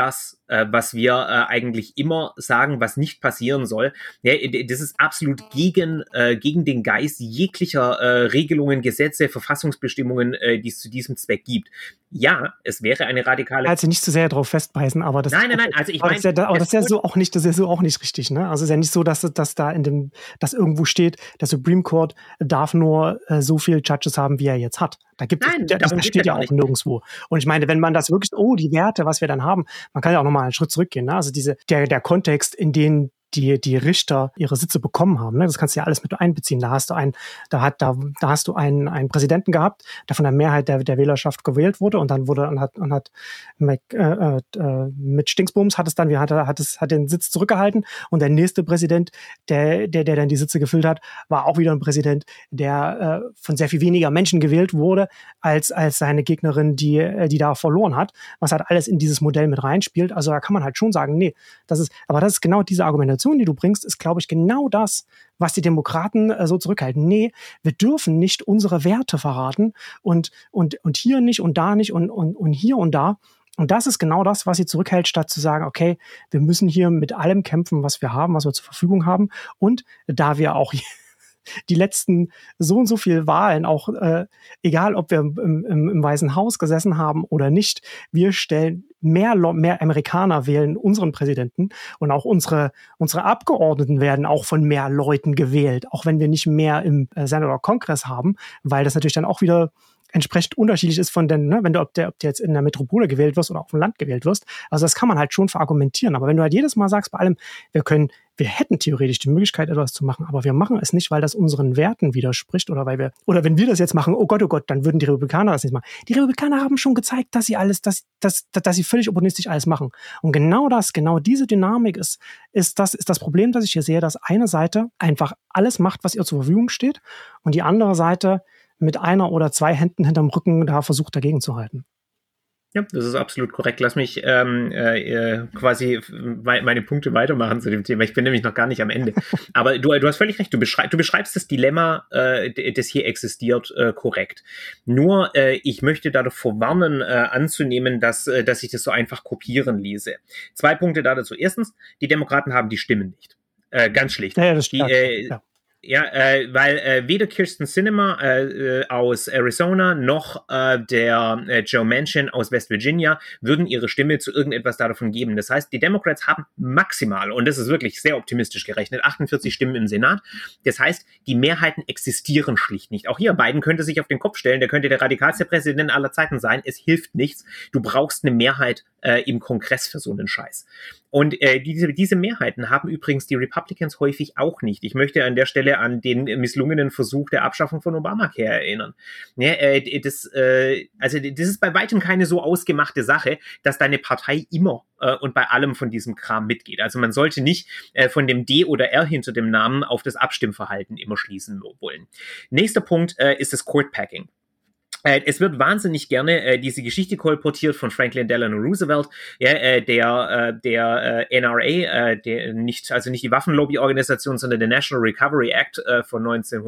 äh, was wir äh, eigentlich immer sagen, was nicht passieren soll. Ja, das ist absolut gegen, äh, gegen den Geist jeglicher äh, Regelungen, Gesetze, Verfassungsbestimmungen, äh, die es zu diesem Zweck gibt. Ja, es wäre eine radikale... Also nicht zu sehr darauf festbeißen, aber das, nein, nein, nein, also ich meine... Das ist ja, aber das ist ja so auch nicht, das ist ja so auch nicht richtig, ne? Also es ist ja nicht so, dass, dass da in dem, dass irgendwo steht, der Supreme Court darf nur äh, so viele Judges haben, wie er jetzt hat. Da gibt Nein, es, das, das steht ja auch nicht. Nirgendwo. Und ich meine, wenn man das wirklich, oh, die Werte, was wir dann haben, man kann ja auch nochmal einen Schritt zurückgehen, ne? Also diese, der, der Kontext, in den die, die Richter ihre Sitze bekommen haben, ne? Das kannst du ja alles mit einbeziehen. Da hast du einen, da hat, da, da hast du einen, einen Präsidenten gehabt, der von der Mehrheit der, der Wählerschaft gewählt wurde und dann wurde, und hat, und hat, Mac, äh, äh, mit Stinksbums hat es dann, wie hat er, hat es, hat den Sitz zurückgehalten und der nächste Präsident, der, der, der dann die Sitze gefüllt hat, war auch wieder ein Präsident, der äh, von sehr viel weniger Menschen gewählt wurde, als, als seine Gegnerin, die, die da verloren hat, was halt alles in dieses Modell mit reinspielt. Also da kann man halt schon sagen, nee, das ist, aber das ist genau diese Argumentation, die du bringst, ist, glaube ich, genau das, was die Demokraten äh, so zurückhalten. Nee, wir dürfen nicht unsere Werte verraten und, und, und hier nicht und da nicht und, und, und hier und da. Und das ist genau das, was sie zurückhält, statt zu sagen, okay, wir müssen hier mit allem kämpfen, was wir haben, was wir zur Verfügung haben. Und da wir auch die letzten so und so viele Wahlen, auch äh, egal, ob wir im, im, im Weißen Haus gesessen haben oder nicht, wir stellen mehr, mehr Amerikaner wählen unseren Präsidenten und auch unsere, unsere Abgeordneten werden auch von mehr Leuten gewählt, auch wenn wir nicht mehr im äh, Senat oder Kongress haben, weil das natürlich dann auch wieder entsprechend unterschiedlich ist von den, ne, wenn du, ob der, ob der jetzt in der Metropole gewählt wirst oder auf dem Land gewählt wirst. Also das kann man halt schon verargumentieren. Aber wenn du halt jedes Mal sagst, bei allem, wir können, wir hätten theoretisch die Möglichkeit, etwas zu machen, aber wir machen es nicht, weil das unseren Werten widerspricht oder weil wir, oder wenn wir das jetzt machen, oh Gott, oh Gott, dann würden die Republikaner das nicht machen. Die Republikaner haben schon gezeigt, dass sie alles, dass, dass, dass sie völlig opportunistisch alles machen. Und genau das, genau diese Dynamik ist, ist das, ist das Problem, das ich hier sehe, dass eine Seite einfach alles macht, was ihr zur Verfügung steht und die andere Seite mit einer oder zwei Händen hinterm Rücken da versucht, dagegen zu halten. Ja, das ist absolut korrekt. Lass mich ähm, äh, quasi me- meine Punkte weitermachen zu dem Thema. Ich bin nämlich noch gar nicht am Ende. Aber du, du hast völlig recht. Du, beschreib, du beschreibst das Dilemma, äh, das hier existiert, äh, korrekt. Nur, äh, ich möchte davor warnen, äh, anzunehmen, dass, äh, dass ich das so einfach kopieren ließe. Zwei Punkte da dazu. Erstens, die Demokraten haben die Stimmen nicht. Äh, ganz schlicht. Ja, ja, das die, äh, ja. Ja, äh, weil äh, weder Kyrsten Sinema äh, aus Arizona noch äh, der äh, Joe Manchin aus West Virginia würden ihre Stimme zu irgendetwas davon geben. Das heißt, die Democrats haben maximal, und das ist wirklich sehr optimistisch gerechnet, achtundvierzig Stimmen im Senat. Das heißt, die Mehrheiten existieren schlicht nicht. Auch hier, Biden könnte sich auf den Kopf stellen, der könnte der radikalste Präsident aller Zeiten sein. Es hilft nichts. Du brauchst eine Mehrheit äh, im Kongress für so einen Scheiß. Und äh, diese, diese Mehrheiten haben übrigens die Republicans häufig auch nicht. Ich möchte an der Stelle an den misslungenen Versuch der Abschaffung von Obamacare erinnern. Ja, äh, das, äh, also das ist bei weitem keine so ausgemachte Sache, dass deine Partei immer äh, und bei allem von diesem Kram mitgeht. Also man sollte nicht äh, von dem D oder R hinter dem Namen auf das Abstimmverhalten immer schließen wollen. Nächster Punkt äh, ist das Court-Packing. Äh, es wird wahnsinnig gerne äh, diese Geschichte kolportiert von Franklin Delano Roosevelt, ja, äh, der äh, der äh, N R A, äh, der nicht also nicht die Waffenlobbyorganisation, sondern der National Recovery Act äh, von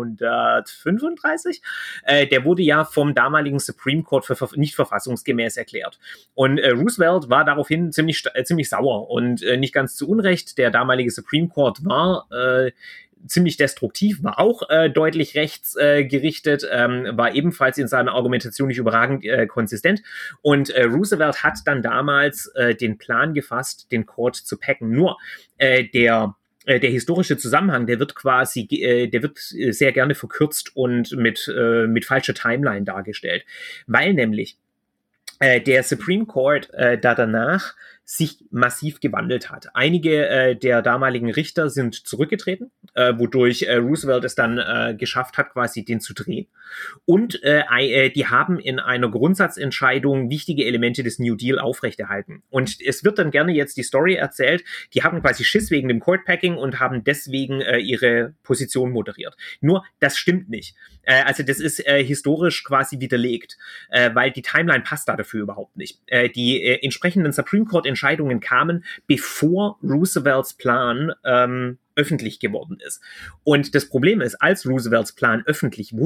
neunzehnhundertfünfunddreißig. Äh, der wurde ja vom damaligen Supreme Court für verf- nicht verfassungsgemäß erklärt. Und äh, Roosevelt war daraufhin ziemlich äh, ziemlich sauer und äh, nicht ganz zu Unrecht. Der damalige Supreme Court war äh, ziemlich destruktiv, war auch äh, deutlich rechts äh, gerichtet, ähm, war ebenfalls in seiner Argumentation nicht überragend äh, konsistent. Und äh, Roosevelt hat dann damals äh, den Plan gefasst, den Court zu packen. Nur äh, der äh, der historische Zusammenhang, der wird quasi, äh, der wird sehr gerne verkürzt und mit äh, mit falscher Timeline dargestellt, weil nämlich äh, der Supreme Court äh, da danach sich massiv gewandelt hat. Einige äh, der damaligen Richter sind zurückgetreten, äh, wodurch äh, Roosevelt es dann äh, geschafft hat, quasi den zu drehen. Und äh, äh, die haben in einer Grundsatzentscheidung wichtige Elemente des New Deal aufrechterhalten. Und es wird dann gerne jetzt die Story erzählt, die haben quasi Schiss wegen dem Court-Packing und haben deswegen äh, ihre Position moderiert. Nur, das stimmt nicht. Äh, also das ist äh, historisch quasi widerlegt, äh, weil die Timeline passt da dafür überhaupt nicht. Äh, die äh, entsprechenden Supreme Court Entscheidungen kamen, bevor Roosevelts Plan ähm, öffentlich geworden ist. Und das Problem ist, als Roosevelts Plan öffentlich wurde,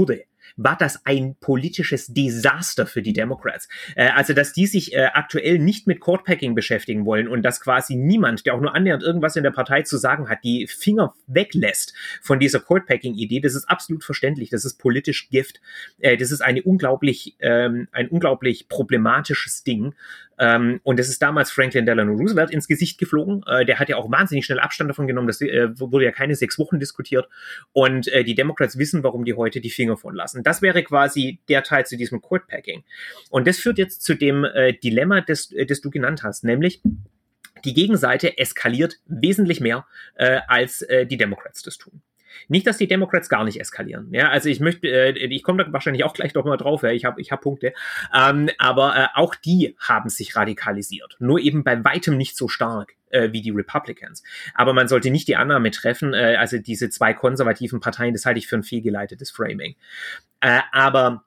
war das ein politisches Desaster für die Democrats. Äh, also, dass die sich äh, aktuell nicht mit Court-Packing beschäftigen wollen und dass quasi niemand, der auch nur annähernd irgendwas in der Partei zu sagen hat, die Finger weglässt von dieser Court-Packing-Idee, das ist absolut verständlich. Das ist politisch Gift. Äh, das ist eine unglaublich, ähm, ein unglaublich problematisches Ding. Ähm, und das ist damals Franklin Delano Roosevelt ins Gesicht geflogen. Äh, der hat ja auch wahnsinnig schnell Abstand davon genommen. Das äh, wurde ja keine sechs Wochen diskutiert. Und äh, die Democrats wissen, warum die heute die Finger von lassen. Das wäre quasi der Teil zu diesem Court-Packing. Und das führt jetzt zu dem äh, Dilemma, das, äh, das du genannt hast, nämlich die Gegenseite eskaliert wesentlich mehr, äh, als äh, die Democrats das tun. Nicht, dass die Democrats gar nicht eskalieren. Ja, also ich möchte, äh, ich komme da wahrscheinlich auch gleich noch mal drauf. Ja, ich habe, ich habe Punkte. Ähm, aber äh, auch die haben sich radikalisiert. Nur eben bei weitem nicht so stark äh, wie die Republicans. Aber man sollte nicht die Annahme treffen, äh, also diese zwei konservativen Parteien, das halte ich für ein fehlgeleitetes Framing. Äh, aber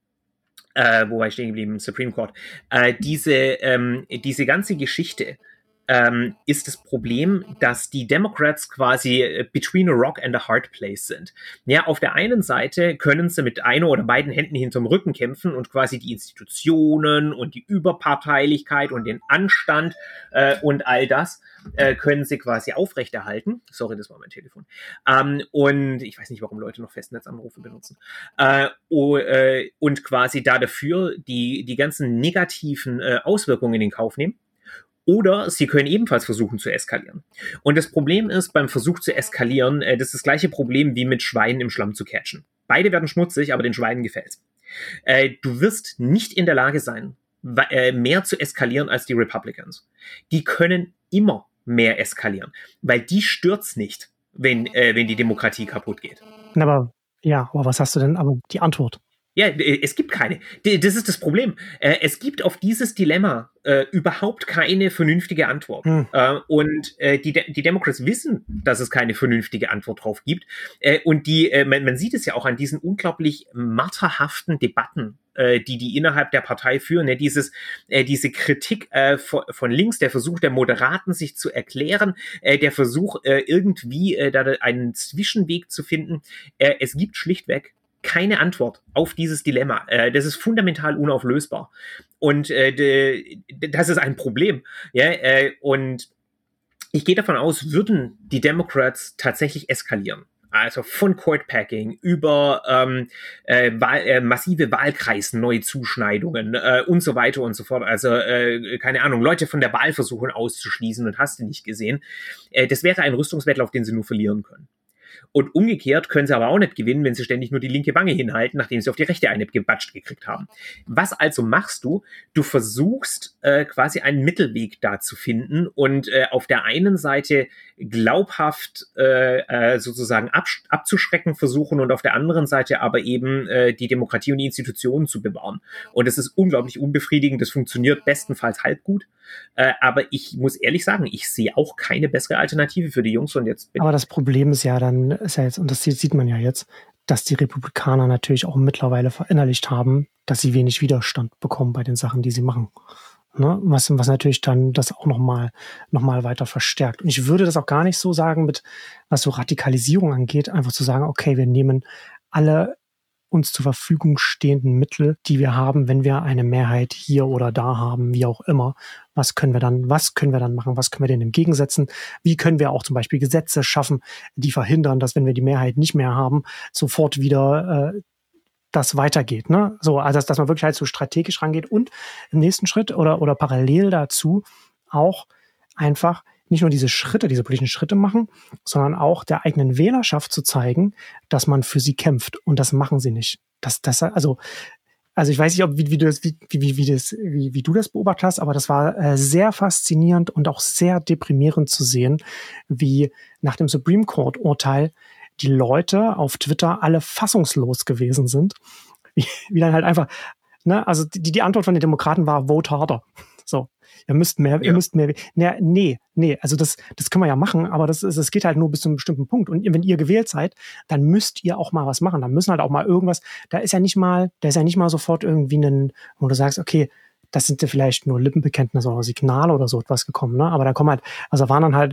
äh, wo war ich stehen geblieben? Supreme Court. Äh, diese, ähm, diese ganze Geschichte Ähm, ist das Problem, dass die Democrats quasi between a rock and a hard place sind. Ja, auf der einen Seite können sie mit einer oder beiden Händen hinterm Rücken kämpfen und quasi die Institutionen und die Überparteilichkeit und den Anstand äh, und all das äh, können sie quasi aufrechterhalten. Sorry, das war mein Telefon. Ähm, und ich weiß nicht, warum Leute noch Festnetzanrufe benutzen. Äh, oh, äh, und quasi da dafür die, die ganzen negativen äh, Auswirkungen in den Kauf nehmen. Oder sie können ebenfalls versuchen zu eskalieren. Und das Problem ist, beim Versuch zu eskalieren, äh, das ist das gleiche Problem wie mit Schweinen im Schlamm zu catchen. Beide werden schmutzig, aber den Schweinen gefällt's. Äh, du wirst nicht in der Lage sein, äh, mehr zu eskalieren als die Republicans. Die können immer mehr eskalieren, weil die stört's nicht, wenn, äh, wenn die Demokratie kaputt geht. Aber, ja, aber was hast du denn, aber die Antwort? Ja, es gibt keine. Das ist das Problem. Es gibt auf dieses Dilemma äh, überhaupt keine vernünftige Antwort. Hm. Äh, und äh, die, De- die Democrats wissen, dass es keine vernünftige Antwort drauf gibt. Äh, und die, äh, man, man sieht es ja auch an diesen unglaublich marterhaften Debatten, äh, die die innerhalb der Partei führen. Ja, dieses, äh, diese Kritik äh, von, von links, der Versuch der Moderaten, sich zu erklären, äh, der Versuch, äh, irgendwie äh, da einen Zwischenweg zu finden. Äh, es gibt schlichtweg keine Antwort auf dieses Dilemma. Äh, das ist fundamental unauflösbar. Und äh, de, de, das ist ein Problem. Ja, äh, und ich gehe davon aus, würden die Democrats tatsächlich eskalieren. Also von Court-Packing über ähm, äh, Wahl, äh, massive Wahlkreis-Neuzuschneidungen äh, und so weiter und so fort. Also, äh, keine Ahnung, Leute von der Wahl versuchen auszuschließen und hast du nicht gesehen. Äh, das wäre ein Rüstungswettlauf, den sie nur verlieren können. Und umgekehrt können sie aber auch nicht gewinnen, wenn sie ständig nur die linke Wange hinhalten, nachdem sie auf die rechte eine gebatscht gekriegt haben. Was also machst du? Du versuchst äh, quasi einen Mittelweg da zu finden und äh, auf der einen Seite glaubhaft äh, äh, sozusagen ab, abzuschrecken versuchen und auf der anderen Seite aber eben äh, die Demokratie und die Institutionen zu bewahren. Und das ist unglaublich unbefriedigend. Das funktioniert bestenfalls halb gut. Äh, aber ich muss ehrlich sagen, ich sehe auch keine bessere Alternative für die Jungs. Und jetzt bin aber das Problem ist ja dann, ist ja jetzt, und das sieht man ja jetzt, dass die Republikaner natürlich auch mittlerweile verinnerlicht haben, dass sie wenig Widerstand bekommen bei den Sachen, die sie machen. Ne? Was, was natürlich dann das auch nochmal noch mal weiter verstärkt. Und ich würde das auch gar nicht so sagen, mit was so Radikalisierung angeht, einfach zu sagen, okay, wir nehmen alle uns zur Verfügung stehenden Mittel, die wir haben, wenn wir eine Mehrheit hier oder da haben, wie auch immer. Was können wir dann, was können wir dann machen? Was können wir denn entgegensetzen? Wie können wir auch zum Beispiel Gesetze schaffen, die verhindern, dass, wenn wir die Mehrheit nicht mehr haben, sofort wieder äh, das weitergeht, ne? So, also dass, dass man wirklich halt so strategisch rangeht und im nächsten Schritt oder oder parallel dazu auch einfach nicht nur diese Schritte, diese politischen Schritte machen, sondern auch der eigenen Wählerschaft zu zeigen, dass man für sie kämpft. Und das machen sie nicht. Das, das, also, also ich weiß nicht, ob, wie, wie du das, wie, wie, wie das, wie, wie du das beobachtet hast, aber das war äh, sehr faszinierend und auch sehr deprimierend zu sehen, wie nach dem Supreme Court Urteil die Leute auf Twitter alle fassungslos gewesen sind. Wie, wie dann halt einfach, ne, also die, die Antwort von den Demokraten war, vote harder. So. Ihr müsst mehr, ja. ihr müsst mehr, ne, nee, nee, also das, das können wir ja machen, aber das, das geht halt nur bis zu einem bestimmten Punkt. Und wenn ihr gewählt seid, dann müsst ihr auch mal was machen. Dann müssen halt auch mal irgendwas, da ist ja nicht mal, da ist ja nicht mal sofort irgendwie ein, wo du sagst, okay, das sind ja vielleicht nur Lippenbekenntnisse oder Signale oder so etwas gekommen, ne? Aber da kommen halt, also waren dann halt,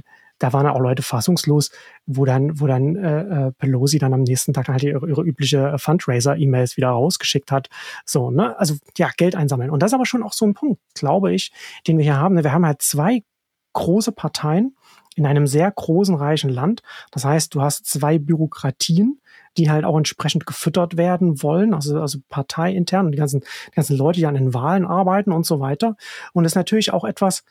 da waren auch Leute fassungslos, wo dann, wo dann äh, Pelosi dann am nächsten Tag halt ihre, ihre übliche Fundraiser-E-Mails wieder rausgeschickt hat. So, ne? Also ja, Geld einsammeln. Und das ist aber schon auch so ein Punkt, glaube ich, den wir hier haben. Wir haben halt zwei große Parteien in einem sehr großen, reichen Land. Das heißt, du hast zwei Bürokratien, die halt auch entsprechend gefüttert werden wollen, also, also parteiintern und die ganzen, die ganzen Leute, die an den Wahlen arbeiten und so weiter. Und das ist natürlich auch etwas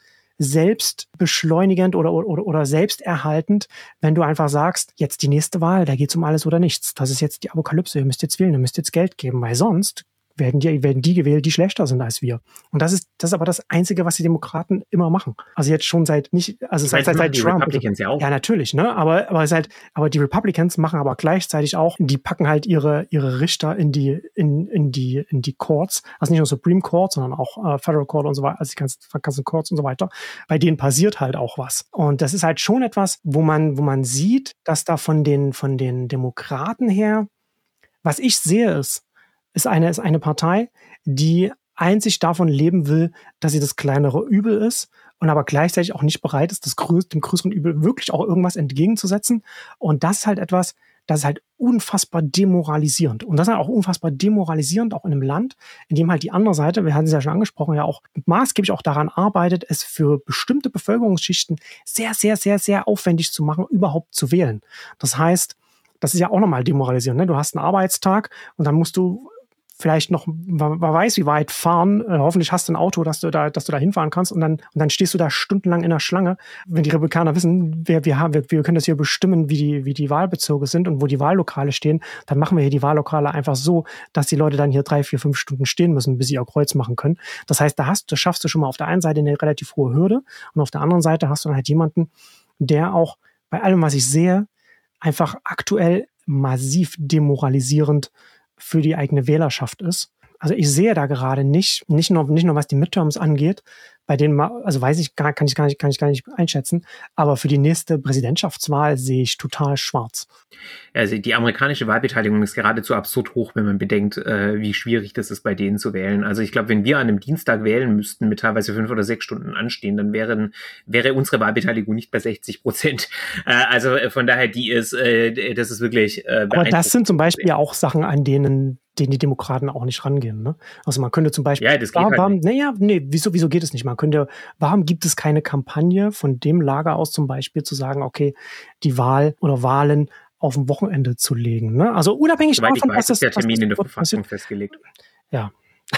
selbstbeschleunigend oder, oder, oder selbsterhaltend, wenn du einfach sagst, jetzt die nächste Wahl, da geht's um alles oder nichts. Das ist jetzt die Apokalypse, ihr müsst jetzt wählen, ihr müsst jetzt Geld geben, weil sonst werden die, werden die gewählt, die schlechter sind als wir. Und das ist, das ist aber das Einzige, was die Demokraten immer machen. Also jetzt schon seit nicht, also seit, seit, seit die Trump. Republicans ja auch. Ja, natürlich, ne? Aber, aber seit, aber die Republicans machen aber gleichzeitig auch, die packen halt ihre, ihre Richter in die, in, in die, in die Courts. Also nicht nur Supreme Court, sondern auch äh, Federal Court und so weiter, also die ganzen, ganzen Courts und so weiter. Bei denen passiert halt auch was. Und das ist halt schon etwas, wo man, wo man sieht, dass da von den, von den Demokraten her, was ich sehe, ist, ist eine, ist eine Partei, die einzig davon leben will, dass sie das kleinere Übel ist und aber gleichzeitig auch nicht bereit ist, das größ- dem größeren Übel wirklich auch irgendwas entgegenzusetzen. Und das ist halt etwas, das ist halt unfassbar demoralisierend. Und das ist halt auch unfassbar demoralisierend, auch in einem Land, in dem halt die andere Seite, wir hatten es ja schon angesprochen, ja auch maßgeblich auch daran arbeitet, es für bestimmte Bevölkerungsschichten sehr, sehr, sehr, sehr aufwendig zu machen, überhaupt zu wählen. Das heißt, das ist ja auch nochmal demoralisierend. Ne? Du hast einen Arbeitstag und dann musst du vielleicht noch, wer weiß wie weit fahren, äh, hoffentlich hast du ein Auto, dass du da, dass du da hinfahren kannst und dann, und dann stehst du da stundenlang in der Schlange. Wenn die Republikaner wissen, wir, wir haben, wir, wir können das hier bestimmen, wie die, wie die Wahlbezirke sind und wo die Wahllokale stehen, dann machen wir hier die Wahllokale einfach so, dass die Leute dann hier drei, vier, fünf Stunden stehen müssen, bis sie ihr Kreuz machen können. Das heißt, da hast, da schaffst du schon mal auf der einen Seite eine relativ hohe Hürde und auf der anderen Seite hast du dann halt jemanden, der auch bei allem, was ich sehe, einfach aktuell massiv demoralisierend für die eigene Wählerschaft ist. Also ich sehe da gerade nicht, nicht nur, nicht nur was die Midterms angeht, bei denen, also weiß ich gar, kann ich gar nicht, kann ich gar nicht einschätzen, aber für die nächste Präsidentschaftswahl sehe ich total schwarz. Also die amerikanische Wahlbeteiligung ist geradezu absurd hoch, wenn man bedenkt, äh, wie schwierig das ist, bei denen zu wählen. Also ich glaube, wenn wir an einem Dienstag wählen müssten, mit teilweise fünf oder sechs Stunden anstehen, dann wären, wäre unsere Wahlbeteiligung nicht bei sechzig Prozent. Äh, also von daher, die ist, äh, das ist wirklich äh, aber das sind zum Beispiel ja auch Sachen, an denen denen die Demokraten auch nicht rangehen. Ne? Also man könnte zum Beispiel, ja, das geht warum, halt nicht. Naja, nee, wieso, wieso geht es nicht? Man könnte, warum gibt es keine Kampagne von dem Lager aus zum Beispiel zu sagen, okay, die Wahl oder Wahlen auf ein Wochenende zu legen. Ne? Also unabhängig Soweit davon, ich weiß, was ist der das, Termin was in der das Verfassung passiert. festgelegt. Ja.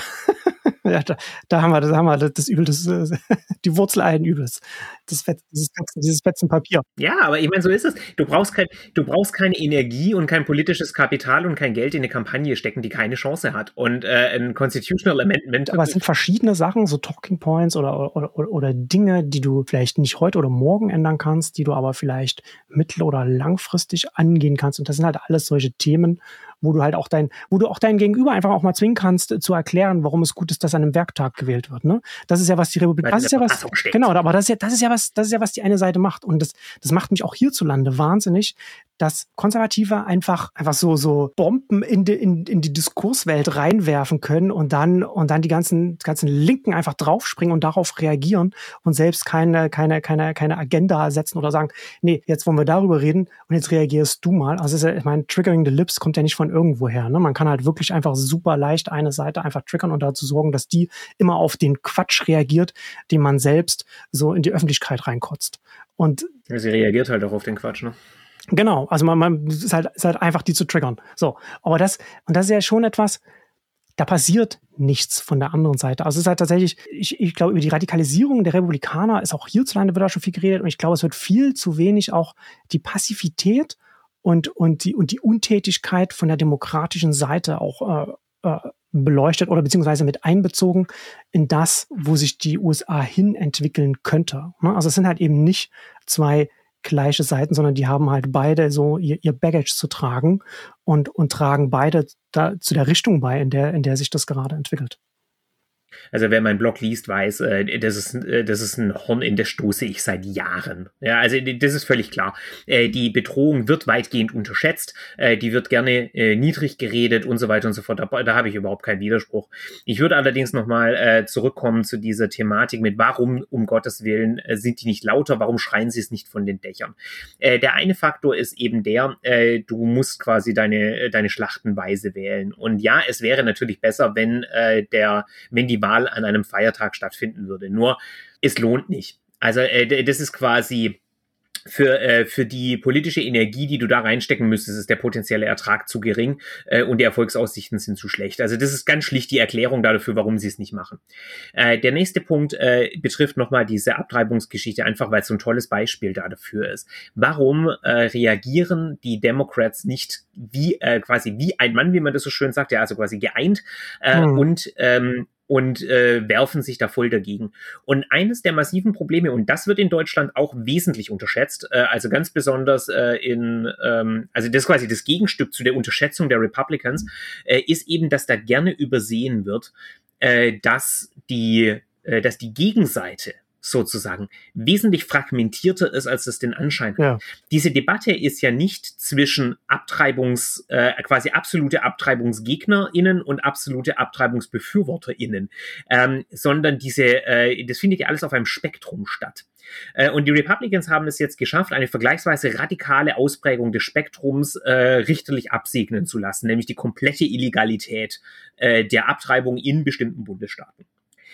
Ja, da, da haben wir, das haben wir das Übel, das, die Wurzel allen Übels. Das Fett, dieses, dieses Fetzenpapier. Ja, aber ich meine, so ist es. Du brauchst kein, du brauchst keine Energie und kein politisches Kapital und kein Geld in eine Kampagne stecken, die keine Chance hat. Und äh, ein Constitutional Amendment. Aber es sind verschiedene Sachen, so Talking Points oder, oder, oder, oder Dinge, die du vielleicht nicht heute oder morgen ändern kannst, die du aber vielleicht mittel- oder langfristig angehen kannst. Und das sind halt alles solche Themen, wo du halt auch dein, wo du auch dein Gegenüber einfach auch mal zwingen kannst, zu erklären, warum es gut ist, dass an einem Werktag gewählt wird. Ne? Das ist ja, was die Republik, das ist ja was, genau, aber das ist ja, das ist ja was, das ist ja, was die eine Seite macht. Und das, das macht mich auch hierzulande wahnsinnig, dass Konservative einfach, einfach so, so Bomben in die, in, in die Diskurswelt reinwerfen können und dann, und dann die ganzen, ganzen Linken einfach draufspringen und darauf reagieren und selbst keine, keine, keine, keine Agenda setzen oder sagen, nee, jetzt wollen wir darüber reden und jetzt reagierst du mal. Also, ist ja, ich meine, Triggering the Lips kommt ja nicht von irgendwoher. Ne? Man kann halt wirklich einfach super leicht eine Seite einfach triggern und dazu sorgen, dass die immer auf den Quatsch reagiert, den man selbst so in die Öffentlichkeit reinkotzt. Und ja, sie reagiert halt auch auf den Quatsch, ne? Genau, also man, man ist halt, ist halt einfach, die zu triggern. So, aber das, und das ist ja schon etwas, da passiert nichts von der anderen Seite. Also es ist halt tatsächlich, ich, ich glaube, über die Radikalisierung der Republikaner ist auch hierzulande wird da schon viel geredet und ich glaube, es wird viel zu wenig auch die Passivität und, und, die, und die Untätigkeit von der demokratischen Seite auch äh, äh, beleuchtet oder beziehungsweise mit einbezogen in das, wo sich die U S A hin entwickeln könnte. Also es sind halt eben nicht zwei gleiche Seiten, sondern die haben halt beide so ihr, ihr Baggage zu tragen und, und tragen beide da, zu der Richtung bei, in der, in der sich das gerade entwickelt. Also wer meinen Blog liest, weiß, äh, das ist, äh, das ist ein Horn, in das stoße ich seit Jahren. Ja, also das ist völlig klar. Äh, die Bedrohung wird weitgehend unterschätzt, äh, die wird gerne äh, niedrig geredet und so weiter und so fort. Da, da habe ich überhaupt keinen Widerspruch. Ich würde allerdings nochmal äh, zurückkommen zu dieser Thematik mit, warum, um Gottes Willen, äh, sind die nicht lauter, warum schreien sie es nicht von den Dächern? Äh, der eine Faktor ist eben der, äh, du musst quasi deine, deine Schlachten weise wählen. Und ja, es wäre natürlich besser, wenn äh, der, wenn die Wahl an einem Feiertag stattfinden würde. Nur, es lohnt nicht. Also äh, das ist quasi für, äh, für die politische Energie, die du da reinstecken müsstest, ist der potenzielle Ertrag zu gering äh, und die Erfolgsaussichten sind zu schlecht. Also das ist ganz schlicht die Erklärung dafür, warum sie es nicht machen. Äh, der nächste Punkt äh, betrifft nochmal diese Abtreibungsgeschichte, einfach weil es so ein tolles Beispiel da dafür ist. Warum äh, reagieren die Democrats nicht wie äh, quasi wie ein Mann, wie man das so schön sagt, ja, also quasi geeint äh, mhm. und ähm, und äh, werfen sich da voll dagegen. Und eines der massiven Probleme, und das wird in Deutschland auch wesentlich unterschätzt, äh, also ganz besonders äh, in, ähm, also das ist quasi das Gegenstück zu der Unterschätzung der Republicans, äh, ist eben, dass da gerne übersehen wird, äh, dass die, äh, dass die Gegenseite sozusagen wesentlich fragmentierter ist, als es den Anschein hat. Ja. Diese Debatte ist ja nicht zwischen Abtreibungs, äh, quasi absolute AbtreibungsgegnerInnen und absolute AbtreibungsbefürworterInnen, ähm, sondern diese, äh, das findet ja alles auf einem Spektrum statt. Äh, und die Republicans haben es jetzt geschafft, eine vergleichsweise radikale Ausprägung des Spektrums äh, richterlich absegnen zu lassen, nämlich die komplette Illegalität äh, der Abtreibung in bestimmten Bundesstaaten.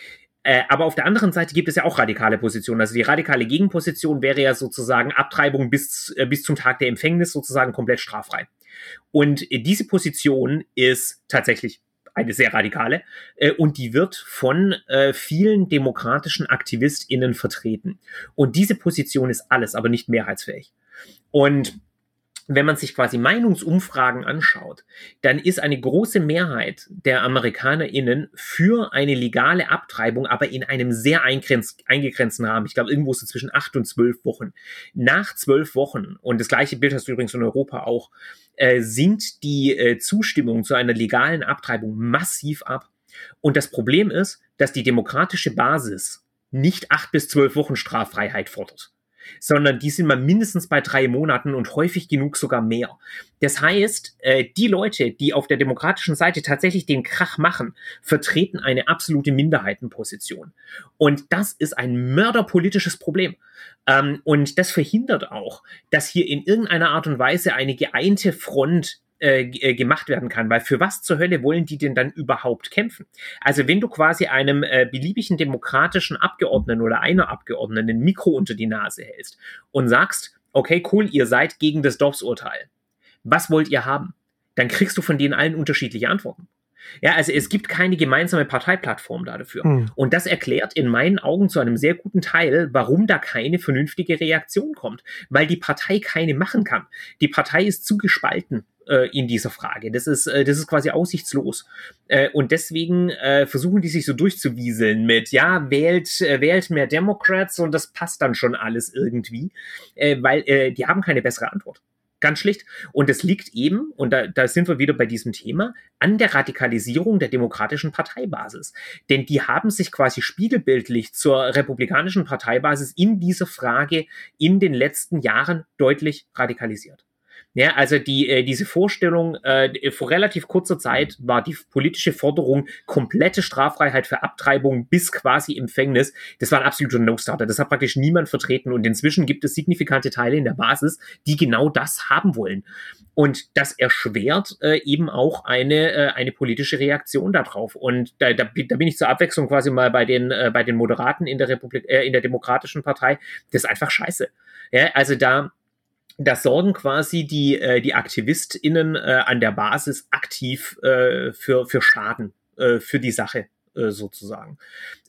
Äh, aber auf der anderen Seite gibt es ja auch radikale Positionen. Also die radikale Gegenposition wäre ja sozusagen Abtreibung bis, äh, bis zum Tag der Empfängnis sozusagen komplett straffrei. Und äh, diese Position ist tatsächlich eine sehr radikale äh, und die wird von äh, vielen demokratischen AktivistInnen vertreten. Und diese Position ist alles, aber nicht mehrheitsfähig. Und wenn man sich quasi Meinungsumfragen anschaut, dann ist eine große Mehrheit der AmerikanerInnen für eine legale Abtreibung, aber in einem sehr eingrenz- eingegrenzten Rahmen. Ich glaube, irgendwo so zwischen acht und zwölf Wochen. Nach zwölf Wochen, und das gleiche Bild hast du übrigens in Europa auch, äh, sinkt die äh, Zustimmung zu einer legalen Abtreibung massiv ab. Und das Problem ist, dass die demokratische Basis nicht acht bis zwölf Wochen Straffreiheit fordert, sondern die sind mal mindestens bei drei Monaten und häufig genug sogar mehr. Das heißt, äh, die Leute, die auf der demokratischen Seite tatsächlich den Krach machen, vertreten eine absolute Minderheitenposition. Und das ist ein mörderpolitisches Problem. Ähm, und das verhindert auch, dass hier in irgendeiner Art und Weise eine geeinte Front Äh, gemacht werden kann, weil für was zur Hölle wollen die denn dann überhaupt kämpfen? Also wenn du quasi einem äh, beliebigen demokratischen Abgeordneten oder einer Abgeordneten ein Mikro unter die Nase hältst und sagst, okay, cool, ihr seid gegen das Dobbs-Urteil. Was wollt ihr haben? Dann kriegst du von denen allen unterschiedliche Antworten. Ja, also es gibt keine gemeinsame Parteiplattform dafür. Hm. Und das erklärt in meinen Augen zu einem sehr guten Teil, warum da keine vernünftige Reaktion kommt. Weil die Partei keine machen kann. Die Partei ist zu gespalten äh, in dieser Frage. Das ist, äh, das ist quasi aussichtslos. Äh, und deswegen äh, versuchen die sich so durchzuwieseln mit, ja, wählt, äh, wählt mehr Democrats und das passt dann schon alles irgendwie. Äh, weil äh, die haben keine bessere Antwort. Ganz schlicht. Und es liegt eben, und da, da sind wir wieder bei diesem Thema, an der Radikalisierung der demokratischen Parteibasis. Denn die haben sich quasi spiegelbildlich zur republikanischen Parteibasis in dieser Frage in den letzten Jahren deutlich radikalisiert. Ja, also die, äh, diese Vorstellung, äh, vor relativ kurzer Zeit war die politische Forderung komplette Straffreiheit für Abtreibung bis quasi Empfängnis. Das war ein absoluter No-Starter. Das hat praktisch niemand vertreten. Und inzwischen gibt es signifikante Teile in der Basis, die genau das haben wollen. Und das erschwert äh, eben auch eine, äh, eine politische Reaktion darauf. Und da, da, da bin ich zur Abwechslung quasi mal bei den, äh, bei den Moderaten in der Republik, äh, in der Demokratischen Partei. Das ist einfach scheiße. Ja, also da, Da sorgen quasi die, äh, die AktivistInnen äh, an der Basis aktiv äh, für, für Schaden, äh, für die Sache äh, sozusagen.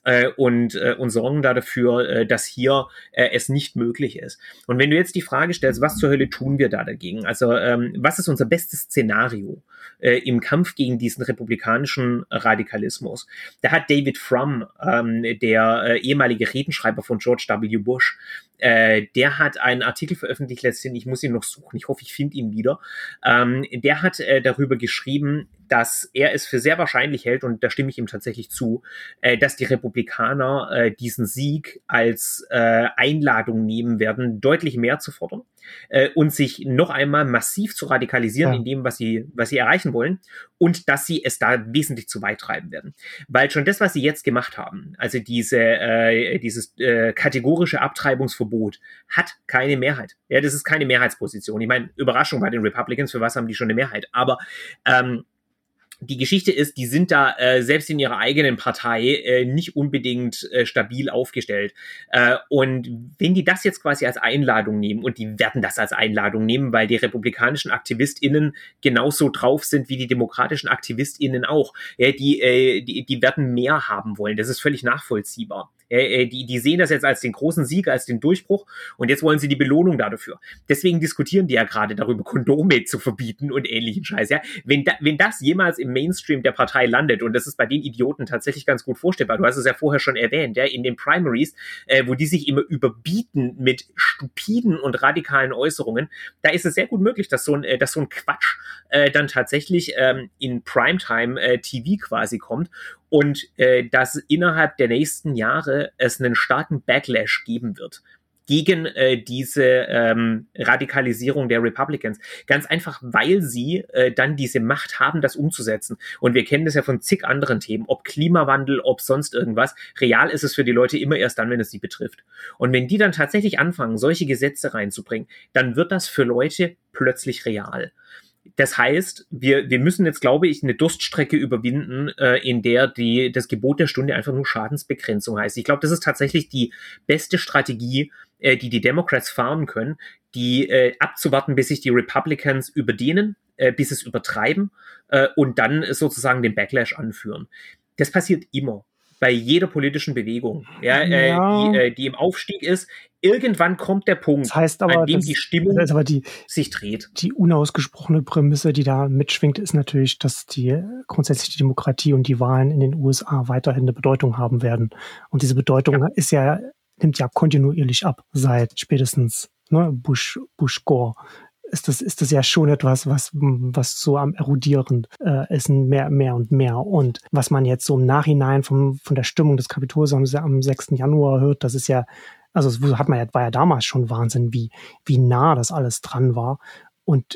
äh, und, äh, und sorgen da dafür, äh, dass hier äh, es nicht möglich ist. Und wenn du jetzt die Frage stellst, was zur Hölle tun wir da dagegen? Also ähm, was ist unser bestes Szenario äh, im Kampf gegen diesen republikanischen Radikalismus? Da hat David Frum, ähm, der äh, ehemalige Redenschreiber von George W. Bush, äh, der hat einen Artikel veröffentlicht letztendlich, ich muss ihn noch suchen, ich hoffe, ich finde ihn wieder. Ähm, der hat äh, darüber geschrieben, dass er es für sehr wahrscheinlich hält, und da stimme ich ihm tatsächlich zu, äh, dass die Republikaner äh, diesen Sieg als äh, Einladung nehmen werden, deutlich mehr zu fordern äh, und sich noch einmal massiv zu radikalisieren ja. in dem, was sie, was sie erreichen wollen, und dass sie es da wesentlich zu weit treiben werden. Weil schon das, was sie jetzt gemacht haben, also diese, äh, dieses äh, kategorische Abtreibungsverbot, hat keine Mehrheit. Ja, das ist keine Mehrheitsposition. Ich meine, Überraschung bei den Republicans, für was haben die schon eine Mehrheit? Aber ähm, die Geschichte ist, die sind da äh, selbst in ihrer eigenen Partei äh, nicht unbedingt äh, stabil aufgestellt. Äh, und wenn die das jetzt quasi als Einladung nehmen, und die werden das als Einladung nehmen, weil die republikanischen AktivistInnen genauso drauf sind wie die demokratischen AktivistInnen auch, ja, die, äh, die, die werden mehr haben wollen. Das ist völlig nachvollziehbar. Äh, die, die sehen das jetzt als den großen Sieg, als den Durchbruch, und jetzt wollen sie die Belohnung dafür. Deswegen diskutieren die ja gerade darüber, Kondome zu verbieten und ähnlichen Scheiß. Ja? Wenn, da, wenn das jemals im Mainstream der Partei landet, und das ist bei den Idioten tatsächlich ganz gut vorstellbar, du hast es ja vorher schon erwähnt, ja, in den Primaries, äh, wo die sich immer überbieten mit stupiden und radikalen Äußerungen, da ist es sehr gut möglich, dass so ein, äh, dass so ein Quatsch äh, dann tatsächlich ähm, in Primetime-T V äh, quasi kommt, und äh, dass innerhalb der nächsten Jahre es einen starken Backlash geben wird gegen äh, diese ähm, Radikalisierung der Republicans. Ganz einfach, weil sie äh, dann diese Macht haben, das umzusetzen. Und wir kennen das ja von zig anderen Themen, ob Klimawandel, ob sonst irgendwas. Real ist es für die Leute immer erst dann, wenn es sie betrifft. Und wenn die dann tatsächlich anfangen, solche Gesetze reinzubringen, dann wird das für Leute plötzlich real. Das heißt, wir, wir müssen jetzt, glaube ich, eine Durststrecke überwinden, äh, in der die, das Gebot der Stunde einfach nur Schadensbegrenzung heißt. Ich glaube, das ist tatsächlich die beste Strategie, äh, die die Democrats fahren können, die äh, abzuwarten, bis sich die Republicans überdehnen, äh, bis es übertreiben äh, und dann sozusagen den Backlash anführen. Das passiert immer. Bei jeder politischen Bewegung, ja, ja. Äh, die, äh, die im Aufstieg ist. Irgendwann kommt der Punkt, das heißt aber, an dem das, die Stimmung das aber die, sich dreht. Die unausgesprochene Prämisse, die da mitschwingt, ist natürlich, dass die grundsätzlich die Demokratie und die Wahlen in den U S A weiterhin eine Bedeutung haben werden. Und diese Bedeutung ja. ist ja, nimmt ja kontinuierlich ab seit spätestens ne, Bush, Bush Gore. Ist das, ist das ja schon etwas, was, was so am Erodieren äh, ist, mehr, mehr und mehr. Und was man jetzt so im Nachhinein vom, von der Stimmung des Kapitols am, am sechsten Januar hört, das ist ja, also das hat man ja, war ja damals schon Wahnsinn, wie, wie nah das alles dran war und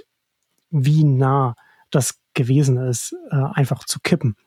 wie nah das gewesen ist, äh, einfach zu kippen.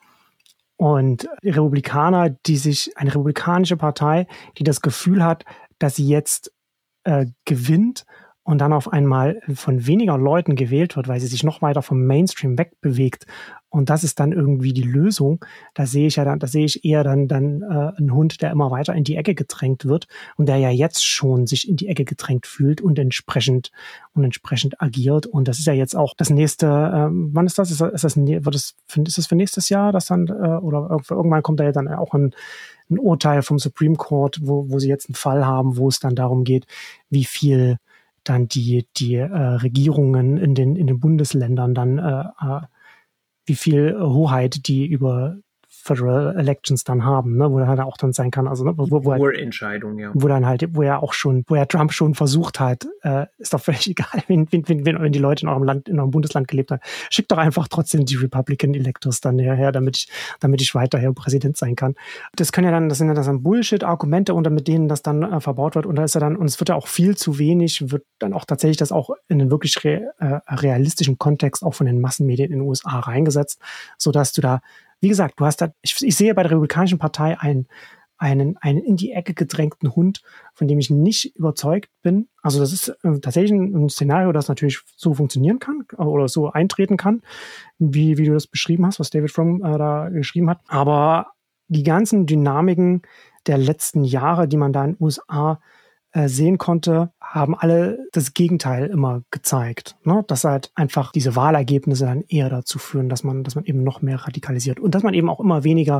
Und die Republikaner, die sich, eine republikanische Partei, die das Gefühl hat, dass sie jetzt äh, gewinnt und dann auf einmal von weniger Leuten gewählt wird, weil sie sich noch weiter vom Mainstream wegbewegt. Und das ist dann irgendwie die Lösung. Da sehe ich ja dann, da sehe ich eher dann, dann äh, einen Hund, der immer weiter in die Ecke gedrängt wird und der ja jetzt schon sich in die Ecke gedrängt fühlt und entsprechend und entsprechend agiert. Und das ist ja jetzt auch das nächste, ähm, wann ist das? Ist das, ist das, wird das, ist das für nächstes Jahr, dass dann, äh, oder irgendwann kommt da ja dann auch ein, ein Urteil vom Supreme Court, wo, wo sie jetzt einen Fall haben, wo es dann darum geht, wie viel dann die, die äh, Regierungen in den, in den Bundesländern dann, äh, äh, wie viel Hoheit die über Federal Elections dann haben, ne, wo dann halt auch dann sein kann, also ne, wo, wo, Urentscheidung, ja. Wo dann halt, wo er auch schon, wo er Trump schon versucht hat, äh, ist doch völlig egal, wenn, wenn, wenn, wenn die Leute in eurem Land, in eurem Bundesland gelebt haben, schickt doch einfach trotzdem die Republican Electors dann her, damit ich, damit ich weiterhin Präsident sein kann. Das können ja dann, das sind ja dann Bullshit-Argumente, unter mit denen das dann äh, verbaut wird, und da ist ja dann, und es wird ja auch viel zu wenig, wird dann auch tatsächlich das auch in einen wirklich re, äh, realistischen Kontext auch von den Massenmedien in den U S A reingesetzt, sodass du da, wie gesagt, du hast da, ich, ich sehe bei der Republikanischen Partei einen, einen, einen in die Ecke gedrängten Hund, von dem ich nicht überzeugt bin. Also das ist äh, tatsächlich ein, ein Szenario, das natürlich so funktionieren kann oder so eintreten kann, wie, wie du das beschrieben hast, was David Frum äh, da geschrieben hat. Aber die ganzen Dynamiken der letzten Jahre, die man da in den U S A äh, sehen konnte, haben alle das Gegenteil immer gezeigt, ne? Dass halt einfach diese Wahlergebnisse dann eher dazu führen, dass man, dass man eben noch mehr radikalisiert und dass man eben auch immer weniger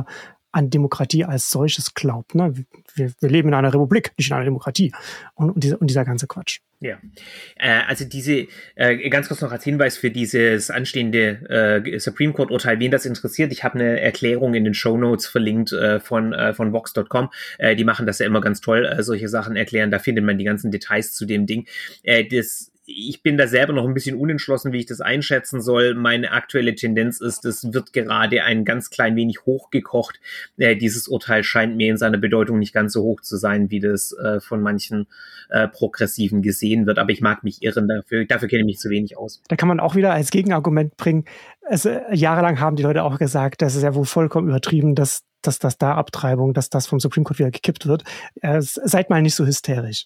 an Demokratie als solches glaubt. Ne? Wir, wir leben in einer Republik, nicht in einer Demokratie. Und, und, dieser, und dieser ganze Quatsch. Ja, äh, also diese, äh, ganz kurz noch als Hinweis für dieses anstehende äh, Supreme Court-Urteil, wen das interessiert, ich habe eine Erklärung in den Shownotes verlinkt äh, von, äh, von Vox Punkt com, äh, die machen das ja immer ganz toll, äh, solche Sachen erklären, da findet man die ganzen Details zu dem Ding. Äh, das Ich bin da selber noch ein bisschen unentschlossen, wie ich das einschätzen soll. Meine aktuelle Tendenz ist, es wird gerade ein ganz klein wenig hochgekocht. Äh, dieses Urteil scheint mir in seiner Bedeutung nicht ganz so hoch zu sein, wie das äh, von manchen äh, Progressiven gesehen wird. Aber ich mag mich irren, dafür, dafür kenne ich mich zu wenig aus. Da kann man auch wieder als Gegenargument bringen, es, äh, jahrelang haben die Leute auch gesagt, das ist ja wohl vollkommen übertrieben, dass, dass das da Abtreibung, dass das vom Supreme Court wieder gekippt wird. Äh, seid mal nicht so hysterisch.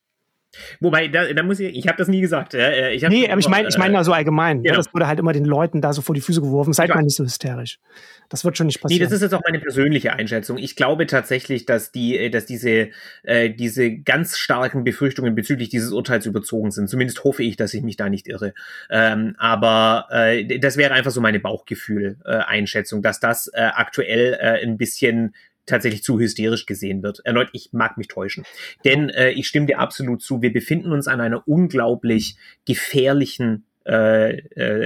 Wobei, da, da muss ich, ich habe das nie gesagt. Äh, ich hab nee, aber ich meine ich meine da so allgemein. Genau. Ja, das wurde halt immer den Leuten da so vor die Füße geworfen. Seid mal nicht so hysterisch. Das wird schon nicht passieren. Nee, das ist jetzt auch meine persönliche Einschätzung. Ich glaube tatsächlich, dass die, dass diese, äh, diese ganz starken Befürchtungen bezüglich dieses Urteils überzogen sind. Zumindest hoffe ich, dass ich mich da nicht irre. Ähm, aber äh, das wäre einfach so meine Bauchgefühl-Einschätzung, äh, dass das äh, aktuell äh, ein bisschen tatsächlich zu hysterisch gesehen wird. Erneut, ich mag mich täuschen. Denn äh, ich stimme dir absolut zu, wir befinden uns an einer unglaublich gefährlichen äh,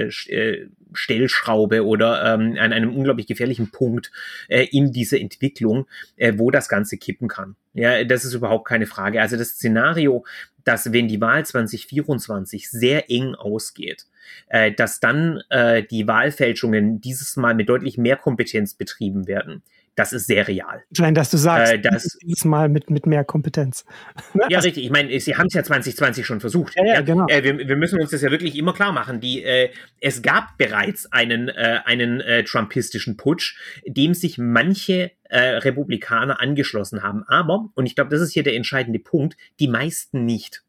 äh, Stellschraube oder ähm, an einem unglaublich gefährlichen Punkt äh, in dieser Entwicklung, äh, wo das Ganze kippen kann. Ja, das ist überhaupt keine Frage. Also das Szenario, dass wenn die Wahl zwanzig vierundzwanzig sehr eng ausgeht, äh, dass dann äh, die Wahlfälschungen dieses Mal mit deutlich mehr Kompetenz betrieben werden, das ist sehr real. Nein, dass du sagst, äh, das, dieses Mal mit, mit mehr Kompetenz. Ja, also, richtig. Ich meine, sie haben es ja zwanzig zwanzig schon versucht. Ja, ja, genau. Äh, wir, wir müssen uns das ja wirklich immer klar machen. Die, äh, es gab bereits einen, äh, einen äh, trumpistischen Putsch, dem sich manche äh, Republikaner angeschlossen haben. Aber, und ich glaube, das ist hier der entscheidende Punkt, die meisten nicht.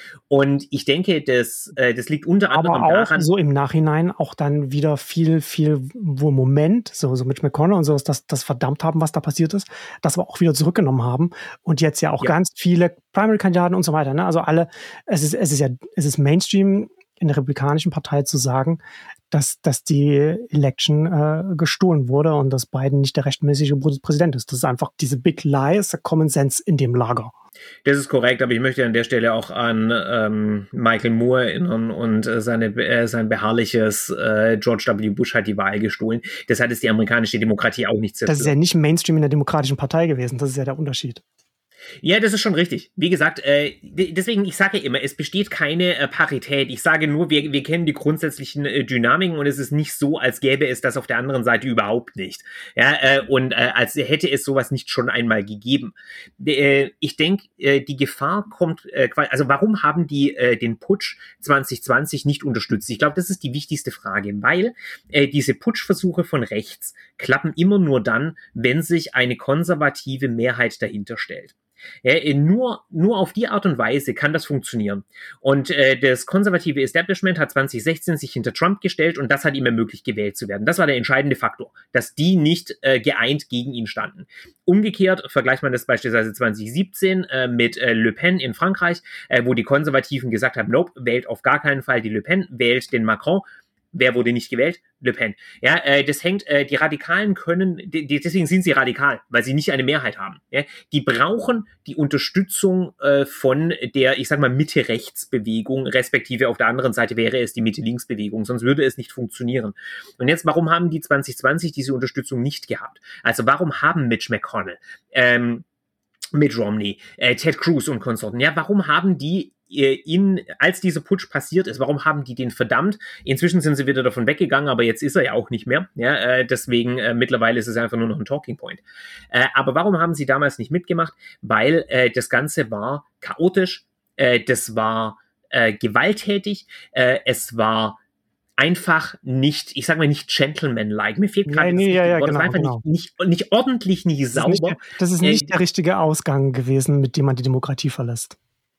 Und ich denke, das, äh, das liegt unter anderem aber auch daran, so im Nachhinein auch dann wieder viel, viel, wo im Moment, so, so mit McConnell und so, dass das verdammt haben, was da passiert ist, das aber auch wieder zurückgenommen haben und jetzt ja auch ja. ganz viele Primary-Kandidaten und so weiter, ne? Also alle, es ist, es ist ja, es ist Mainstream in der Republikanischen Partei zu sagen, dass, dass die Election äh, gestohlen wurde und dass Biden nicht der rechtmäßige Präsident ist. Das ist einfach diese Big Lie, ist der Common Sense in dem Lager. Das ist korrekt, aber ich möchte an der Stelle auch an ähm, Michael Moore erinnern und äh, seine, äh, sein beharrliches äh, George W. Bush hat die Wahl gestohlen. Das hat es die amerikanische Demokratie auch nicht zerstört. Das ist ja nicht Mainstream in der Demokratischen Partei gewesen, das ist ja der Unterschied. Ja, das ist schon richtig. Wie gesagt, äh, deswegen, ich sage ja immer, es besteht keine äh, Parität. Ich sage nur, wir, wir kennen die grundsätzlichen äh, Dynamiken und es ist nicht so, als gäbe es das auf der anderen Seite überhaupt nicht. Ja, äh, und äh, als hätte es sowas nicht schon einmal gegeben. Äh, ich denke, äh, die Gefahr kommt, äh, also warum haben die äh, den Putsch zwanzig zwanzig nicht unterstützt? Ich glaube, das ist die wichtigste Frage, weil äh, diese Putschversuche von rechts klappen immer nur dann, wenn sich eine konservative Mehrheit dahinter stellt. Ja, nur, nur auf die Art und Weise kann das funktionieren. Und äh, das konservative Establishment hat zwanzig sechzehn sich hinter Trump gestellt und das hat ihm ermöglicht, gewählt zu werden. Das war der entscheidende Faktor, dass die nicht äh, geeint gegen ihn standen. Umgekehrt vergleicht man das beispielsweise zwanzig siebzehn äh, mit äh, Le Pen in Frankreich, äh, wo die Konservativen gesagt haben, nope, wählt auf gar keinen Fall die Le Pen, wählt den Macron. Wer wurde nicht gewählt? Le Pen. Ja, äh, das hängt, äh, die Radikalen können, die, deswegen sind sie radikal, weil sie nicht eine Mehrheit haben. Ja? Die brauchen die Unterstützung äh, von der, ich sag mal, Mitte-Rechts-Bewegung, respektive auf der anderen Seite wäre es die Mitte-Links-Bewegung, sonst würde es nicht funktionieren. Und jetzt, warum haben die zwanzig zwanzig diese Unterstützung nicht gehabt? Also warum haben Mitch McConnell, ähm, Mitt Romney, äh, Ted Cruz und Konsorten, ja, warum haben die in, als dieser Putsch passiert ist, warum haben die den verdammt? Inzwischen sind sie wieder davon weggegangen, aber jetzt ist er ja auch nicht mehr. Ja, äh, deswegen äh, mittlerweile ist es einfach nur noch ein Talking Point. Äh, aber warum haben sie damals nicht mitgemacht? Weil äh, das Ganze war chaotisch, äh, das war äh, gewalttätig, äh, es war einfach nicht, ich sag mal nicht gentleman-like. Mir fehlt gerade nee, nee, ja, ja, Wort. genau, Das war einfach genau. nicht, nicht, nicht ordentlich, nicht das sauber. Ist nicht, das ist nicht äh, der richtige Ausgang gewesen, mit dem man die Demokratie verlässt.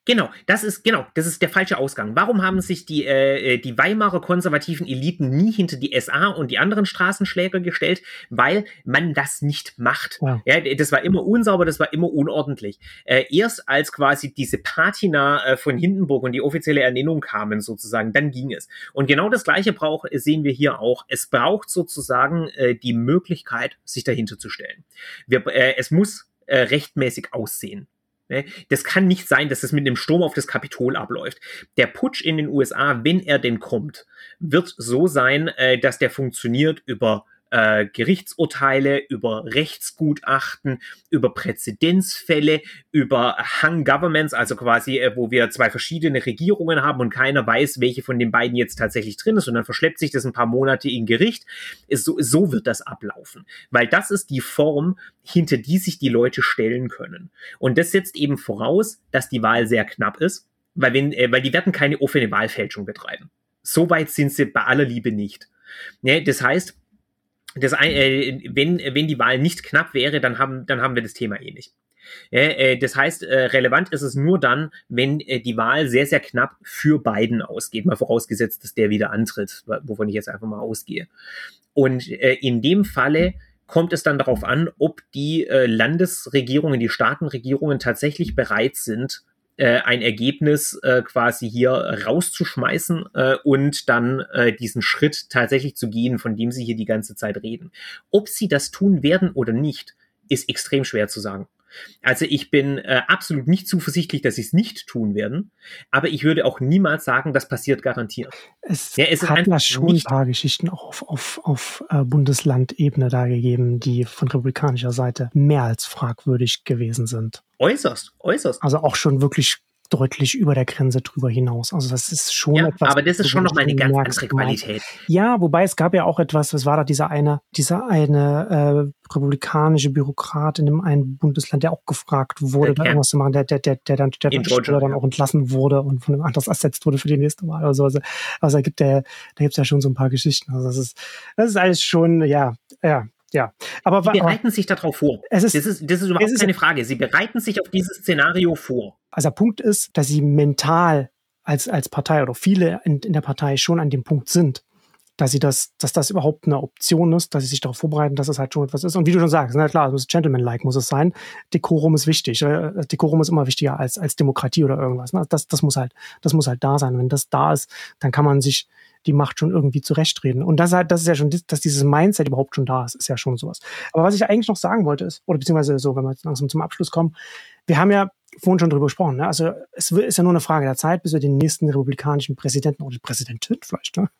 Genau, das ist genau, das ist der falsche Ausgang. Warum haben sich die äh, die Weimarer konservativen Eliten nie hinter die S A und die anderen Straßenschläger gestellt? Weil man das nicht macht. Ja. Ja, das war immer unsauber, das war immer unordentlich. Äh, erst als quasi diese Patina äh, von Hindenburg und die offizielle Ernennung kamen sozusagen, dann ging es. Und genau das Gleiche braucht sehen wir hier auch. Es braucht sozusagen äh, die Möglichkeit, sich dahinter zu stellen. Wir, äh, es muss äh, rechtmäßig aussehen. Das kann nicht sein, dass es mit einem Sturm auf das Kapitol abläuft. Der Putsch in den U S A, wenn er denn kommt, wird so sein, dass der funktioniert über äh, Gerichtsurteile, über Rechtsgutachten, über Präzedenzfälle, über Hung Governments, also quasi, äh, wo wir zwei verschiedene Regierungen haben und keiner weiß, welche von den beiden jetzt tatsächlich drin ist und dann verschleppt sich das ein paar Monate in Gericht. Ist so, so wird das ablaufen, weil das ist die Form, hinter die sich die Leute stellen können. Und das setzt eben voraus, dass die Wahl sehr knapp ist, weil, wenn, äh, weil die werden keine offene Wahlfälschung betreiben. So weit sind sie bei aller Liebe nicht. Ja, das heißt, Das, äh, wenn, wenn die Wahl nicht knapp wäre, dann haben, dann haben wir das Thema eh nicht. Äh, das heißt, äh, relevant ist es nur dann, wenn äh, die Wahl sehr, sehr knapp für Biden ausgeht, mal vorausgesetzt, dass der wieder antritt, wovon ich jetzt einfach mal ausgehe. Und äh, in dem Falle kommt es dann darauf an, ob die äh, Landesregierungen, die Staatenregierungen tatsächlich bereit sind, ein Ergebnis äh, quasi hier rauszuschmeißen äh, und dann äh, diesen Schritt tatsächlich zu gehen, von dem sie hier die ganze Zeit reden. Ob sie das tun werden oder nicht, ist extrem schwer zu sagen. Also ich bin äh, absolut nicht zuversichtlich, dass sie es nicht tun werden, aber ich würde auch niemals sagen, das passiert garantiert. Es, ja, es hat ja schon ein paar Geschichten auch auf, auf, auf äh, Bundeslandebene da gegeben, die von republikanischer Seite mehr als fragwürdig gewesen sind. Äußerst, äußerst. Also auch schon wirklich deutlich über der Grenze drüber hinaus. Also das ist schon ja, etwas. Aber das ist schon nochmal eine ganz andere Qualität. Ja, wobei es gab ja auch etwas, was war da dieser eine, dieser eine äh, republikanische Bürokrat in dem einen Bundesland, der auch gefragt wurde, da irgendwas zu machen, der, der, der, der dann, der dann, Georgia, dann ja. auch entlassen wurde und von einem anderen ersetzt wurde für die nächste Wahl oder so. Also, also da gibt der, da gibt's ja schon so ein paar Geschichten. Also das ist, das ist alles schon, ja, ja. Ja, aber Sie bereiten aber, sich darauf vor. Es ist, das ist, das ist überhaupt ist, keine Frage. Sie bereiten sich auf dieses Szenario vor. Also der Punkt ist, dass sie mental als, als Partei oder viele in, in der Partei schon an dem Punkt sind, dass sie das, dass das überhaupt eine Option ist, dass sie sich darauf vorbereiten, dass es halt schon etwas ist. Und wie du schon sagst, na klar, es Gentleman-like muss es sein. Dekorum ist wichtig. Dekorum ist immer wichtiger als, als Demokratie oder irgendwas. Das, das muss halt, das muss halt da sein. Wenn das da ist, dann kann man sich die Macht schon irgendwie zurechtreden. Und das halt, das ist ja schon, dass dieses Mindset überhaupt schon da ist, ist ja schon sowas. Aber was ich eigentlich noch sagen wollte ist, oder beziehungsweise so, wenn wir jetzt langsam zum Abschluss kommen, wir haben ja vorhin schon drüber gesprochen, ne? Also es ist ja nur eine Frage der Zeit, bis wir den nächsten republikanischen Präsidenten oder die Präsidentin vielleicht, ne?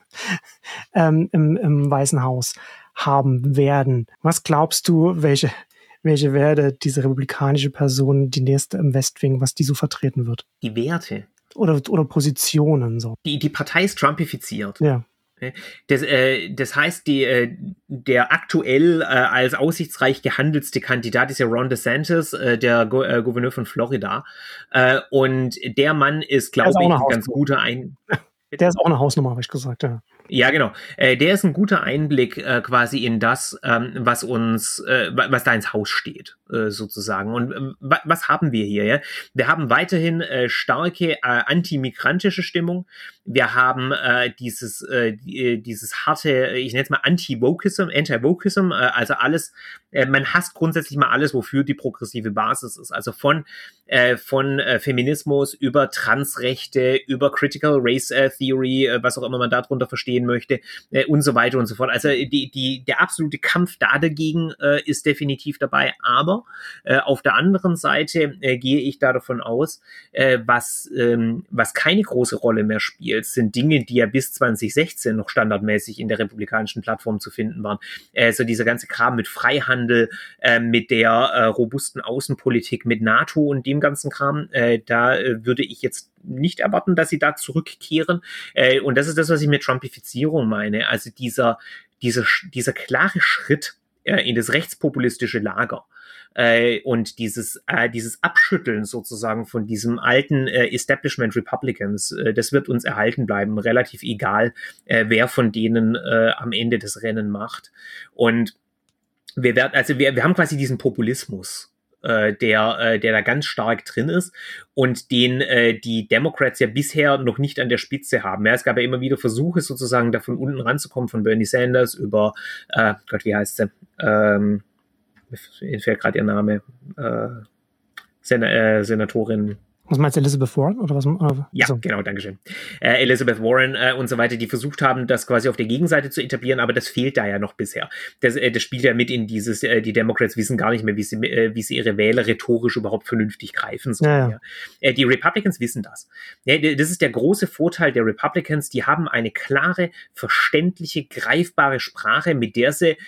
ähm, im, im Weißen Haus haben werden. Was glaubst du, welche, welche werde diese republikanische Person, die nächste im Westwing, was die so vertreten wird? Die Werte. Oder, oder Positionen so. Die, die Partei ist trumpifiziert. Ja. Das, äh, das heißt, die, äh, der aktuell äh, als aussichtsreich gehandelste Kandidat ist ja Ron DeSantis, äh, der Go- äh, Gouverneur von Florida. Äh, und der Mann ist, glaube ich, ein ganz guter Ein... Der ist auch eine Hausnummer, habe ich gesagt, ja. Ja, genau. Äh, der ist ein guter Einblick äh, quasi in das, ähm, was uns, äh, was da ins Haus steht, äh, sozusagen. Und äh, was haben wir hier? Ja? Wir haben weiterhin äh, starke äh, antimigrantische Stimmung. Wir haben äh, dieses, äh, dieses harte, ich nenne es mal Anti-Wokeism, Anti-Wokeism, äh, also alles, äh, man hasst grundsätzlich mal alles, wofür die progressive Basis ist. Also von äh, von äh, Feminismus über Transrechte, über Critical Race äh, Theory, äh, was auch immer man darunter verstehen möchte, äh, und so weiter und so fort. Also die, die, der absolute Kampf da dagegen äh, ist definitiv dabei, aber äh, auf der anderen Seite äh, gehe ich da davon aus, äh, was, ähm, was keine große Rolle mehr spielt, sind Dinge, die ja bis zwanzig sechzehn noch standardmäßig in der republikanischen Plattform zu finden waren. Äh, so dieser ganze Kram mit Freihandel, äh, mit der äh, robusten Außenpolitik, mit NATO und dem ganzen Kram, äh, da äh, würde ich jetzt nicht erwarten, dass sie da zurückkehren. Äh, und das ist das, was ich mit Trumpifizierung meine. Also dieser, dieser, dieser klare Schritt äh, in das rechtspopulistische Lager. Äh, und dieses, äh, dieses Abschütteln sozusagen von diesem alten äh, Establishment Republicans, äh, das wird uns erhalten bleiben, relativ egal, äh, wer von denen äh, am Ende das Rennen macht. Und wir werden, also wir, wir haben quasi diesen Populismus äh, der, äh, der da ganz stark drin ist und den äh, die Democrats ja bisher noch nicht an der Spitze haben. Ja, es gab ja immer wieder Versuche, sozusagen da von unten ranzukommen, von Bernie Sanders über, äh, Gott, wie heißt sie? Ähm, mir fällt gerade ihr Name. Äh, Sen- äh, Senatorin. Was meinst du, Elizabeth Warren? Oder was? Oder? Ja, so. genau, dankeschön. Äh, Elizabeth Warren äh, und so weiter, die versucht haben, das quasi auf der Gegenseite zu etablieren, aber das fehlt da ja noch bisher. Das, äh, das spielt ja mit in dieses, äh, die Democrats wissen gar nicht mehr, wie sie, äh, wie sie ihre Wähler rhetorisch überhaupt vernünftig greifen sollen. Ja, ja. Ja. Äh, die Republicans wissen das. Ja, das ist der große Vorteil der Republicans, die haben eine klare, verständliche, greifbare Sprache, mit der sie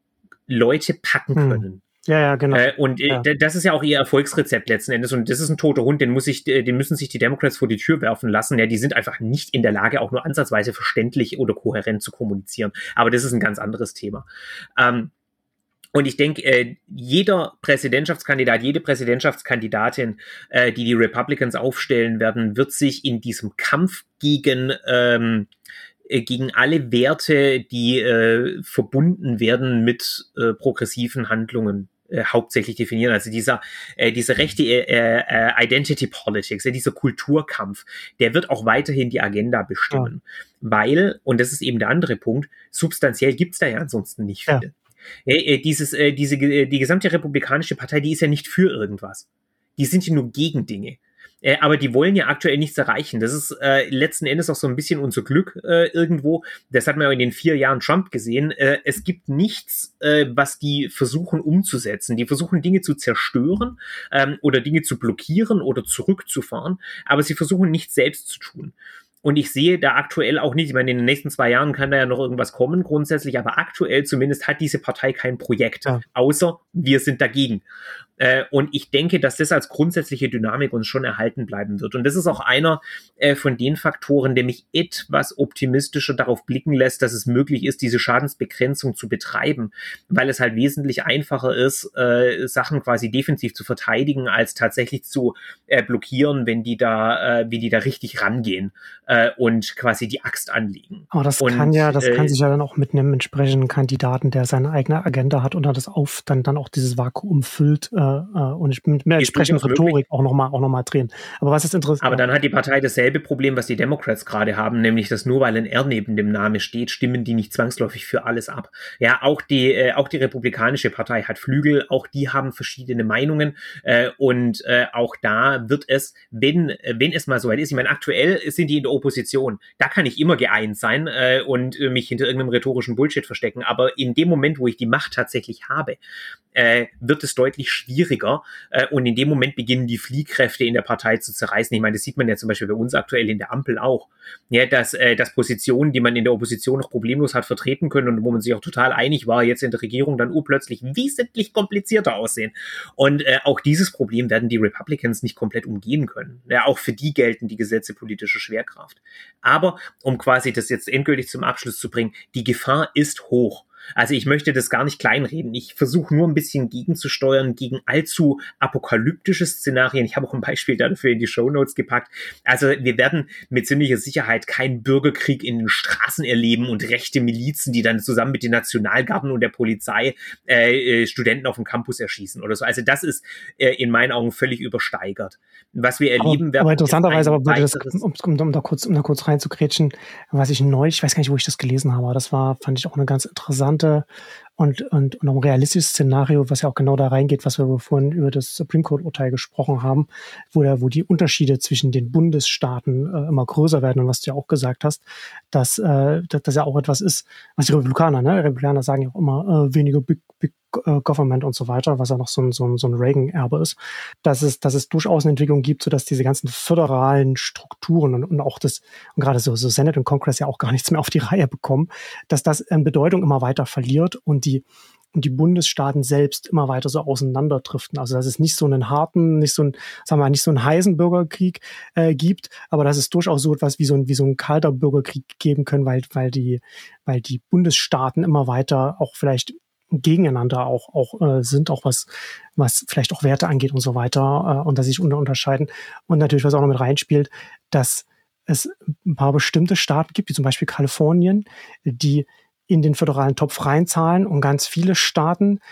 Leute packen Hm. können. Ja, ja, genau. Äh, und äh, ja. das ist ja auch ihr Erfolgsrezept letzten Endes. Und das ist ein toter Hund, den muss ich, den müssen sich die Democrats vor die Tür werfen lassen. Ja, die sind einfach nicht in der Lage, auch nur ansatzweise verständlich oder kohärent zu kommunizieren. Aber das ist ein ganz anderes Thema. Ähm, und ich denke, äh, jeder Präsidentschaftskandidat, jede Präsidentschaftskandidatin, äh, die die Republicans aufstellen werden, wird sich in diesem Kampf gegen ähm, gegen alle Werte, die äh, verbunden werden mit äh, progressiven Handlungen, äh, hauptsächlich definieren. Also dieser, äh, diese rechte äh, äh, Identity Politics, äh, dieser Kulturkampf, der wird auch weiterhin die Agenda bestimmen. Ja. Weil, und das ist eben der andere Punkt, substanziell gibt's da ja ansonsten nicht viel. Ja. Äh, dieses, äh, diese, die gesamte Republikanische Partei, die ist ja nicht für irgendwas. Die sind ja nur gegen Dinge. Äh, aber die wollen ja aktuell nichts erreichen. Das ist äh, letzten Endes auch so ein bisschen unser Glück äh, irgendwo. Das hat man ja in den vier Jahren Trump gesehen. Äh, es gibt nichts, äh, was die versuchen umzusetzen. Die versuchen Dinge zu zerstören ähm, oder Dinge zu blockieren oder zurückzufahren, aber sie versuchen nichts selbst zu tun. Und ich sehe da aktuell auch nicht, ich meine, in den nächsten zwei Jahren kann da ja noch irgendwas kommen grundsätzlich, aber aktuell zumindest hat diese Partei kein Projekt, ja. Außer wir sind dagegen. Äh, und ich denke, dass das als grundsätzliche Dynamik uns schon erhalten bleiben wird. Und das ist auch einer äh, von den Faktoren, der mich etwas optimistischer darauf blicken lässt, dass es möglich ist, diese Schadensbegrenzung zu betreiben, weil es halt wesentlich einfacher ist, äh, Sachen quasi defensiv zu verteidigen, als tatsächlich zu äh, blockieren, wenn die da, äh, wie die da richtig rangehen äh, und quasi die Axt anlegen. Aber das und, kann ja, das äh, kann sich ja dann auch mit einem entsprechenden Kandidaten, der seine eigene Agenda hat und dann das auf, dann, dann auch dieses Vakuum füllt, äh, und ich mit mehr entsprechender Rhetorik auch nochmal auch noch mal drehen. Aber was ist interessant? Aber dann hat die Partei dasselbe Problem, was die Democrats gerade haben, nämlich, dass nur weil ein R neben dem Namen steht, stimmen die nicht zwangsläufig für alles ab. Ja, auch die, äh, auch die Republikanische Partei hat Flügel, auch die haben verschiedene Meinungen äh, und äh, auch da wird es, wenn, wenn es mal soweit ist, ich meine, aktuell sind die in der Opposition, da kann ich immer geeint sein äh, und äh, mich hinter irgendeinem rhetorischen Bullshit verstecken, aber in dem Moment, wo ich die Macht tatsächlich habe, äh, wird es deutlich schwieriger äh, und in dem Moment beginnen die Fliehkräfte in der Partei zu zerreißen. Ich meine, das sieht man ja zum Beispiel bei uns aktuell in der Ampel auch. Ja, dass, äh, dass Positionen, die man in der Opposition noch problemlos hat vertreten können und wo man sich auch total einig war, jetzt in der Regierung dann urplötzlich wesentlich komplizierter aussehen. Und äh, auch dieses Problem werden die Republicans nicht komplett umgehen können. Ja, auch für die gelten die Gesetze politischer Schwerkraft. Aber um quasi das jetzt endgültig zum Abschluss zu bringen, die Gefahr ist hoch. Also ich möchte das gar nicht kleinreden. Ich versuche nur ein bisschen gegenzusteuern gegen allzu apokalyptische Szenarien. Ich habe auch ein Beispiel dafür in die Shownotes gepackt. Also wir werden mit ziemlicher Sicherheit keinen Bürgerkrieg in den Straßen erleben und rechte Milizen, die dann zusammen mit den Nationalgarden und der Polizei äh, Studenten auf dem Campus erschießen oder so. Also das ist äh, in meinen Augen völlig übersteigert. Was wir erleben aber, werden... Aber interessanterweise, aber würde das, um, um, um, da kurz, um da kurz reinzugrätschen, was ich neulich, ich weiß gar nicht, wo ich das gelesen habe, aber das war, fand ich auch eine ganz interessante und, und, und auch ein realistisches Szenario, was ja auch genau da reingeht, was wir vorhin über das Supreme Court-Urteil gesprochen haben, wo, der, wo die Unterschiede zwischen den Bundesstaaten äh, immer größer werden und was du ja auch gesagt hast, dass äh, das ja auch etwas ist, was die Republikaner, ne? Die Republikaner sagen ja auch immer, äh, weniger Big, Big Government und so weiter, was ja noch so ein, so ein, so ein Reagan-Erbe ist, dass es, dass es durchaus eine Entwicklung gibt, sodass diese ganzen föderalen Strukturen und, und auch das, und gerade so, so Senate und Congress ja auch gar nichts mehr auf die Reihe bekommen, dass das an Bedeutung immer weiter verliert und die, und die Bundesstaaten selbst immer weiter so auseinanderdriften. Also dass es nicht so einen harten, nicht so ein, sagen wir mal, nicht so einen heißen Bürgerkrieg äh, gibt, aber dass es durchaus so etwas wie so ein, wie so ein kalter Bürgerkrieg geben können, weil, weil die, weil die Bundesstaaten immer weiter auch vielleicht gegeneinander auch auch äh, sind, auch was was vielleicht auch Werte angeht und so weiter äh, und dass sich unter unterscheiden. Und natürlich, was auch noch mit reinspielt, dass es ein paar bestimmte Staaten gibt, wie zum Beispiel Kalifornien, die in den föderalen Topf reinzahlen und ganz viele Staaten,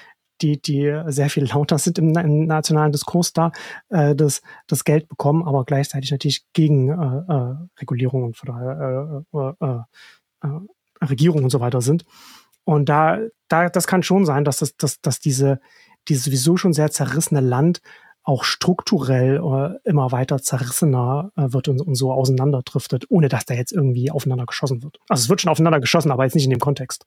die, die sehr viel lauter sind im, im nationalen Diskurs da, äh, das, das Geld bekommen, aber gleichzeitig natürlich gegen äh, äh, Regulierung und äh, äh, äh, äh, Regierung und so weiter sind. Und da, da, das kann schon sein, dass das, dass, dass diese, dieses sowieso schon sehr zerrissene Land auch strukturell äh, immer weiter zerrissener äh, wird und, und so auseinanderdriftet, ohne dass da jetzt irgendwie aufeinander geschossen wird. Also es wird schon aufeinander geschossen, aber jetzt nicht in dem Kontext.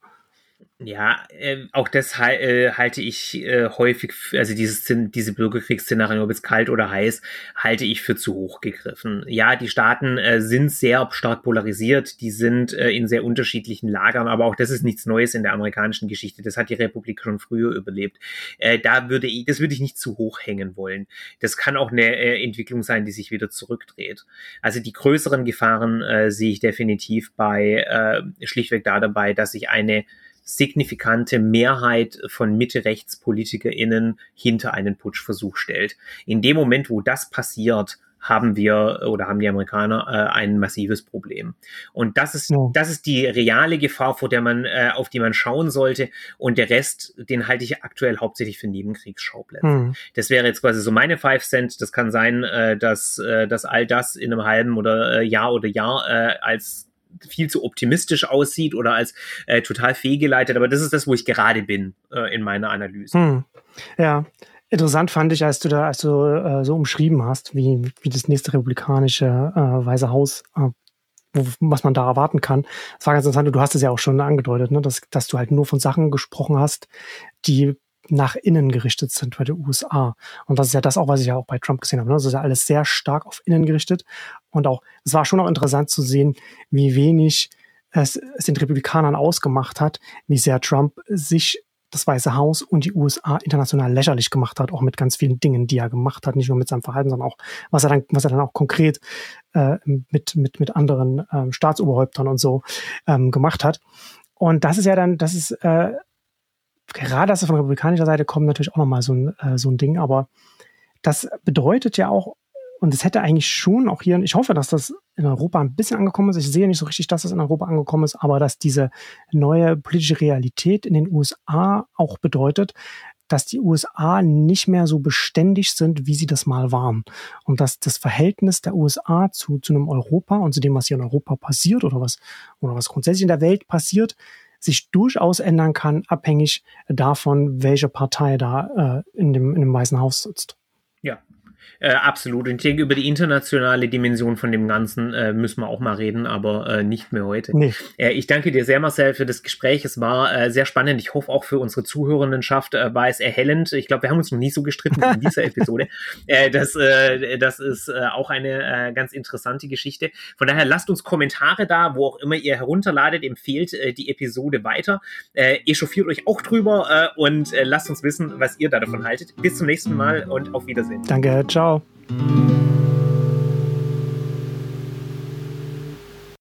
Ja, äh, auch das äh, halte ich äh, häufig, also dieses, diese Bürgerkriegsszenarien, ob es kalt oder heiß, halte ich für zu hoch gegriffen. Ja, die Staaten äh, sind sehr stark polarisiert, die sind äh, in sehr unterschiedlichen Lagern, aber auch das ist nichts Neues in der amerikanischen Geschichte. Das hat die Republik schon früher überlebt. Äh, da würde ich, das würde ich nicht zu hoch hängen wollen. Das kann auch eine äh, Entwicklung sein, die sich wieder zurückdreht. Also die größeren Gefahren äh, sehe ich definitiv bei, äh, schlichtweg da dabei, dass sich eine signifikante Mehrheit von Mitte-Rechts-PolitikerInnen hinter einen Putschversuch stellt. In dem Moment, wo das passiert, haben wir oder haben die Amerikaner äh, ein massives Problem. Und das ist, ja. das ist die reale Gefahr, vor der man, äh, auf die man schauen sollte. Und der Rest, den halte ich aktuell hauptsächlich für Nebenkriegsschauplätze. Mhm. Das wäre jetzt quasi so meine Five Cent. Das kann sein, äh, dass, äh, dass all das in einem halben oder äh, Jahr oder Jahr äh, als viel zu optimistisch aussieht oder als äh, total fehlgeleitet, aber das ist das, wo ich gerade bin äh, in meiner Analyse. Hm. Ja, interessant fand ich, als du da als du äh, so umschrieben hast, wie, wie das nächste republikanische äh, Weiße Haus, äh, wo, was man da erwarten kann. Das war ganz interessant, du hast es ja auch schon angedeutet, ne, dass, dass du halt nur von Sachen gesprochen hast, die nach innen gerichtet sind bei den U S A. Und das ist ja das auch, was ich ja auch bei Trump gesehen habe. Ne? Das ist ja alles sehr stark auf innen gerichtet. Und auch, es war schon auch interessant zu sehen, wie wenig es, es den Republikanern ausgemacht hat, wie sehr Trump sich das Weiße Haus und die U S A international lächerlich gemacht hat, auch mit ganz vielen Dingen, die er gemacht hat, nicht nur mit seinem Verhalten, sondern auch, was er dann, was er dann auch konkret äh, mit, mit, mit anderen ähm, Staatsoberhäuptern und so ähm, gemacht hat. Und das ist ja dann, das ist äh, gerade, dass es von republikanischer Seite kommt, natürlich auch nochmal so ein, äh, so ein Ding, aber das bedeutet ja auch, und es hätte eigentlich schon auch hier, ich hoffe, dass das in Europa ein bisschen angekommen ist, ich sehe nicht so richtig, dass das in Europa angekommen ist, aber dass diese neue politische Realität in den U S A auch bedeutet, dass die U S A nicht mehr so beständig sind, wie sie das mal waren. Und dass das Verhältnis der U S A zu, zu einem Europa und zu dem, was hier in Europa passiert oder was, oder was grundsätzlich in der Welt passiert, sich durchaus ändern kann, abhängig davon, welche Partei da äh, in dem, in dem Weißen Haus sitzt. Ja. Äh, absolut. Und ich denke, über die internationale Dimension von dem Ganzen äh, müssen wir auch mal reden, aber äh, nicht mehr heute. Nee. Äh, ich danke dir sehr, Marcel, für das Gespräch. Es war äh, sehr spannend. Ich hoffe, auch für unsere Zuhörendenschaft äh, war es erhellend. Ich glaube, wir haben uns noch nie so gestritten wie in dieser Episode. Äh, das, äh, das ist äh, auch eine äh, ganz interessante Geschichte. Von daher lasst uns Kommentare da, wo auch immer ihr herunterladet, empfehlt äh, die Episode weiter. Äh, echauffiert euch auch drüber äh, und äh, lasst uns wissen, was ihr da davon haltet. Bis zum nächsten Mal und auf Wiedersehen. Danke, ciao.